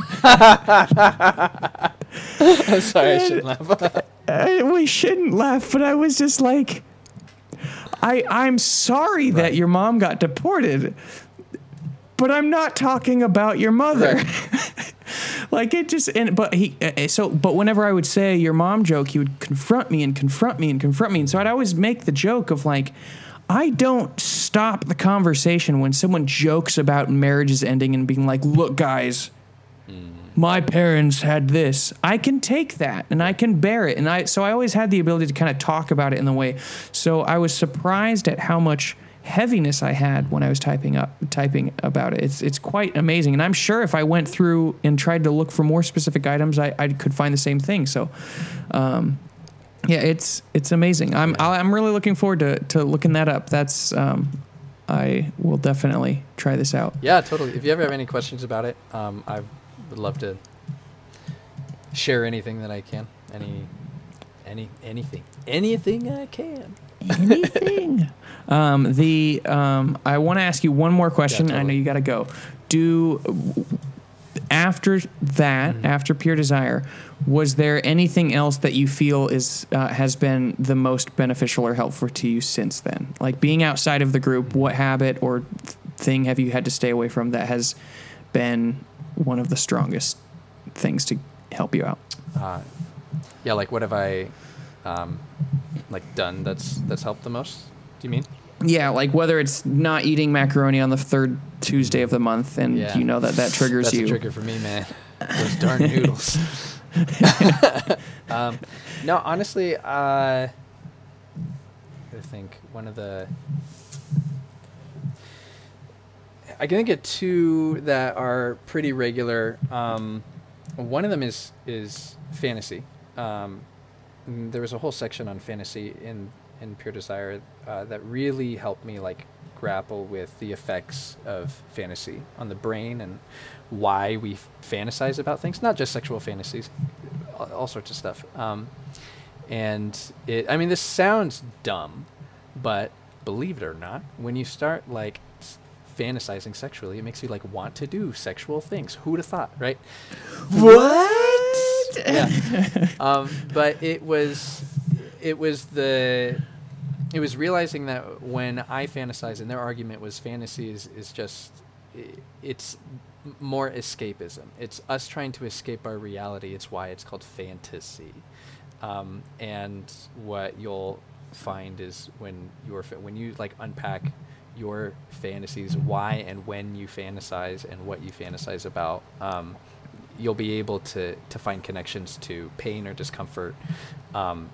I'm sorry, I shouldn't laugh. We shouldn't laugh, but I was just like, I'm sorry that your mom got deported, but I'm not talking about your mother. Right. Like, it just, but whenever I would say your mom joke, he would confront me and confront me and confront me. And so I'd always make the joke of, like, I don't stop the conversation when someone jokes about marriages ending and being like, look, guys, my parents had this. I can take that and I can bear it. And so I always had the ability to kind of talk about it in the way. So I was surprised at how much heaviness I had when I was typing about it. It's quite amazing. And I'm sure if I went through and tried to look for more specific items, I could find the same thing. So, it's amazing. I'm really looking forward to looking that up. That's, I will definitely try this out. Yeah, totally. If you ever have any questions about it, I would love to share anything that I can. Anything I can. Anything. I want to ask you one more question. Yeah, totally. I know you got to go. After that, after Pure Desire, was there anything else that you feel has been the most beneficial or helpful to you since then? Like, being outside of the group, what habit or thing have you had to stay away from that has been one of the strongest things to help you out? Like, what have I done that's helped the most? Do you mean? Yeah, like whether it's not eating macaroni on the third Tuesday of the month, and you know that triggers that's you. That's a trigger for me, man. Those darn noodles. No, honestly, I think one of the... I can think of two that are pretty regular. One of them is fantasy. There was a whole section on fantasy in Pure Desire that really helped me, like, grapple with the effects of fantasy on the brain and why we fantasize about things, not just sexual fantasies, all sorts of stuff. And this sounds dumb, but believe it or not, when you start, like, fantasizing sexually, it makes you, like, want to do sexual things. Who would have thought, right? What? Yeah. But it was realizing that when I fantasize, and their argument was fantasy is just, it's more escapism. It's us trying to escape our reality. It's why it's called fantasy. And what you'll find is when you like unpack your fantasies, why and when you fantasize and what you fantasize about, you'll be able to find connections to pain or discomfort,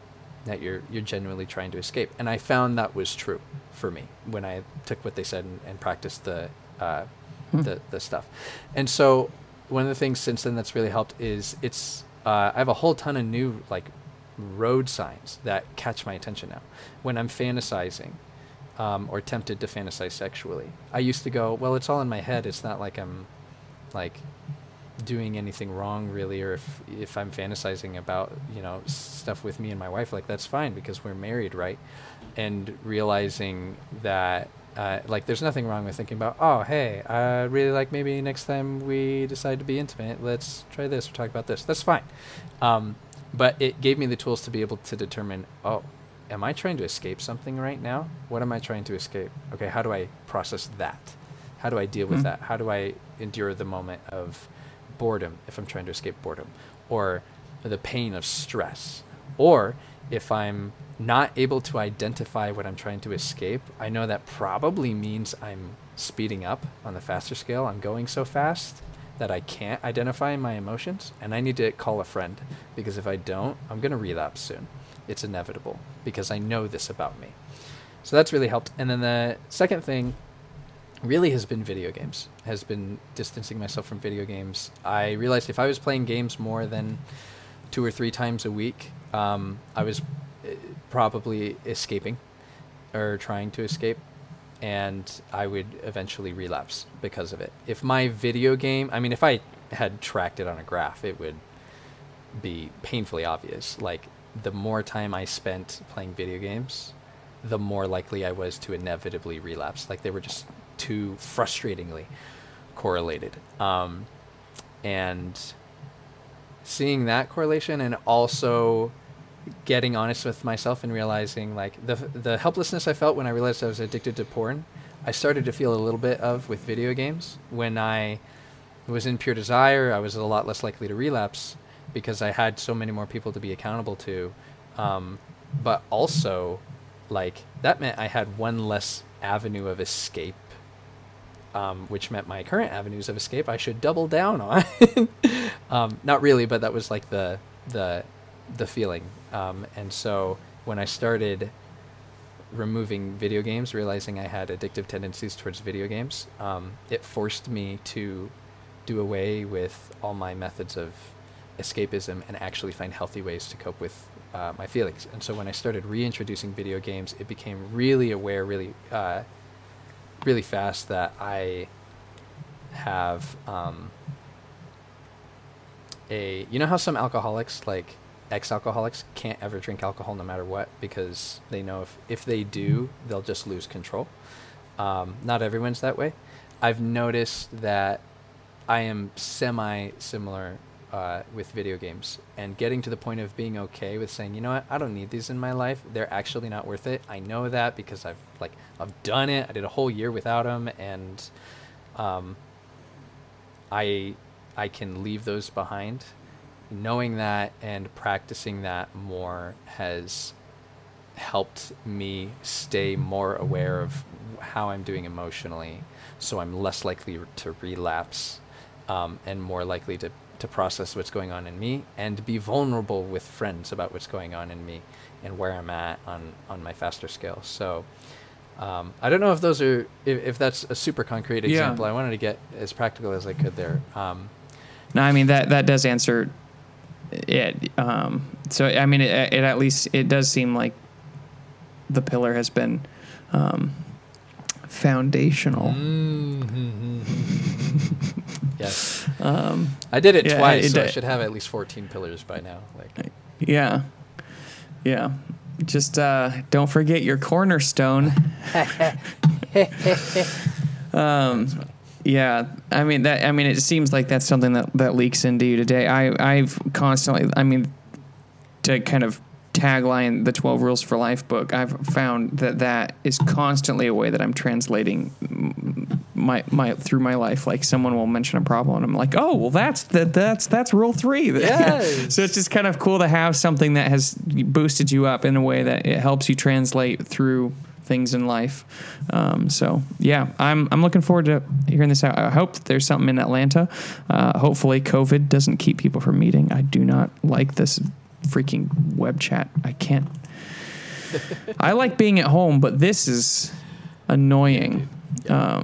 that you're genuinely trying to escape. And I found that was true for me when I took what they said and practiced the stuff. And so one of the things since then that's really helped is I have a whole ton of new like road signs that catch my attention now when I'm fantasizing or tempted to fantasize sexually. I used to go, well, it's all in my head. It's not like I'm like doing anything wrong really, or if I'm fantasizing about, you know, stuff with me and my wife, like that's fine because we're married, right? And realizing that like there's nothing wrong with thinking about, oh, hey, I really like maybe next time we decide to be intimate, let's try this or talk about this. That's fine. But it gave me the tools to be able to determine, oh, am I trying to escape something right now? What am I trying to escape? Okay, how do I process that? How do I deal with that? How do I endure the moment of boredom if I'm trying to escape boredom, or the pain of stress? Or if I'm not able to identify what I'm trying to escape, I know that probably means I'm speeding up on the faster scale. I'm going so fast that I can't identify my emotions, and I need to call a friend, because if I don't, I'm going to relapse soon. It's inevitable because I know this about me. So that's really helped. And then the second thing really has been video games, has been distancing myself from video games. I realized if I was playing games more than 2 or 3 times a week, I was probably escaping or trying to escape, and I would eventually relapse because of it. If my video game, I mean, if I had tracked it on a graph, it would be painfully obvious. Like, the more time I spent playing video games, the more likely I was to inevitably relapse. Like, they were just too frustratingly correlated. And seeing that correlation, and also getting honest with myself and realizing like the helplessness I felt when I realized I was addicted to porn, I started to feel a little bit of with video games. When I was in pure desire, I was a lot less likely to relapse because I had so many more people to be accountable to. But also, like, that meant I had one less avenue of escape, which meant my current avenues of escape I should double down on. Not really, but that was like the feeling. And so when I started removing video games, realizing I had addictive tendencies towards video games, it forced me to do away with all my methods of escapism and actually find healthy ways to cope with my feelings. And so when I started reintroducing video games, it became really aware, really fast, that I have you know how some alcoholics, like ex-alcoholics, can't ever drink alcohol no matter what because they know if they do, they'll just lose control. Not everyone's that way. I've noticed that I am semi-similar with video games, and getting to the point of being okay with saying, you know what, I don't need these in my life. They're actually not worth it. I know that because I've done it. I did a whole year without them, and I can leave those behind. Knowing that and practicing that more has helped me stay more aware of how I'm doing emotionally, so I'm less likely to relapse, and more likely to process what's going on in me and be vulnerable with friends about what's going on in me and where I'm at on my faster scale. So I don't know if those are if that's a super concrete example. I wanted to get as practical as I could there. No, I mean that does answer it. So I mean, it at least it does seem like the pillar has been foundational. Yes. I did it twice, so I it should have at least 14 pillars by now. Like, yeah. Just don't forget your cornerstone. Yeah, I mean it seems like that's something that leaks into you today. I've constantly, to kind of tagline the 12 Rules for Life book, I've found that is constantly a way that I'm translating my through my life. Like, someone will mention a problem and I'm like, oh, well, that's rule 3. Yes. So it's just kind of cool to have something that has boosted you up in a way that it helps you translate through things in life. So yeah, I'm looking forward to hearing this out. I hope that there's something in Atlanta. Hopefully COVID doesn't keep people from meeting. I do not like this freaking web chat. I can't. I like being at home, but this is annoying. Yeah.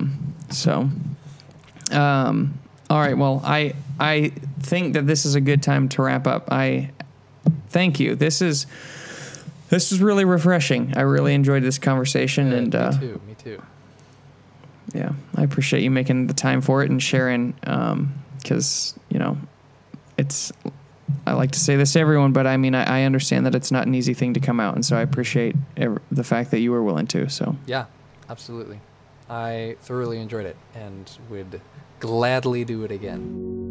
All right. Well, I think that this is a good time to wrap up. I thank you. This is really refreshing. I really enjoyed this conversation, and me too. Yeah, I appreciate you making the time for it and sharing. Because it's. I like to say this to everyone, but I mean, I understand that it's not an easy thing to come out, and so I appreciate the fact that you were willing to. So yeah, absolutely. I thoroughly enjoyed it and would gladly do it again.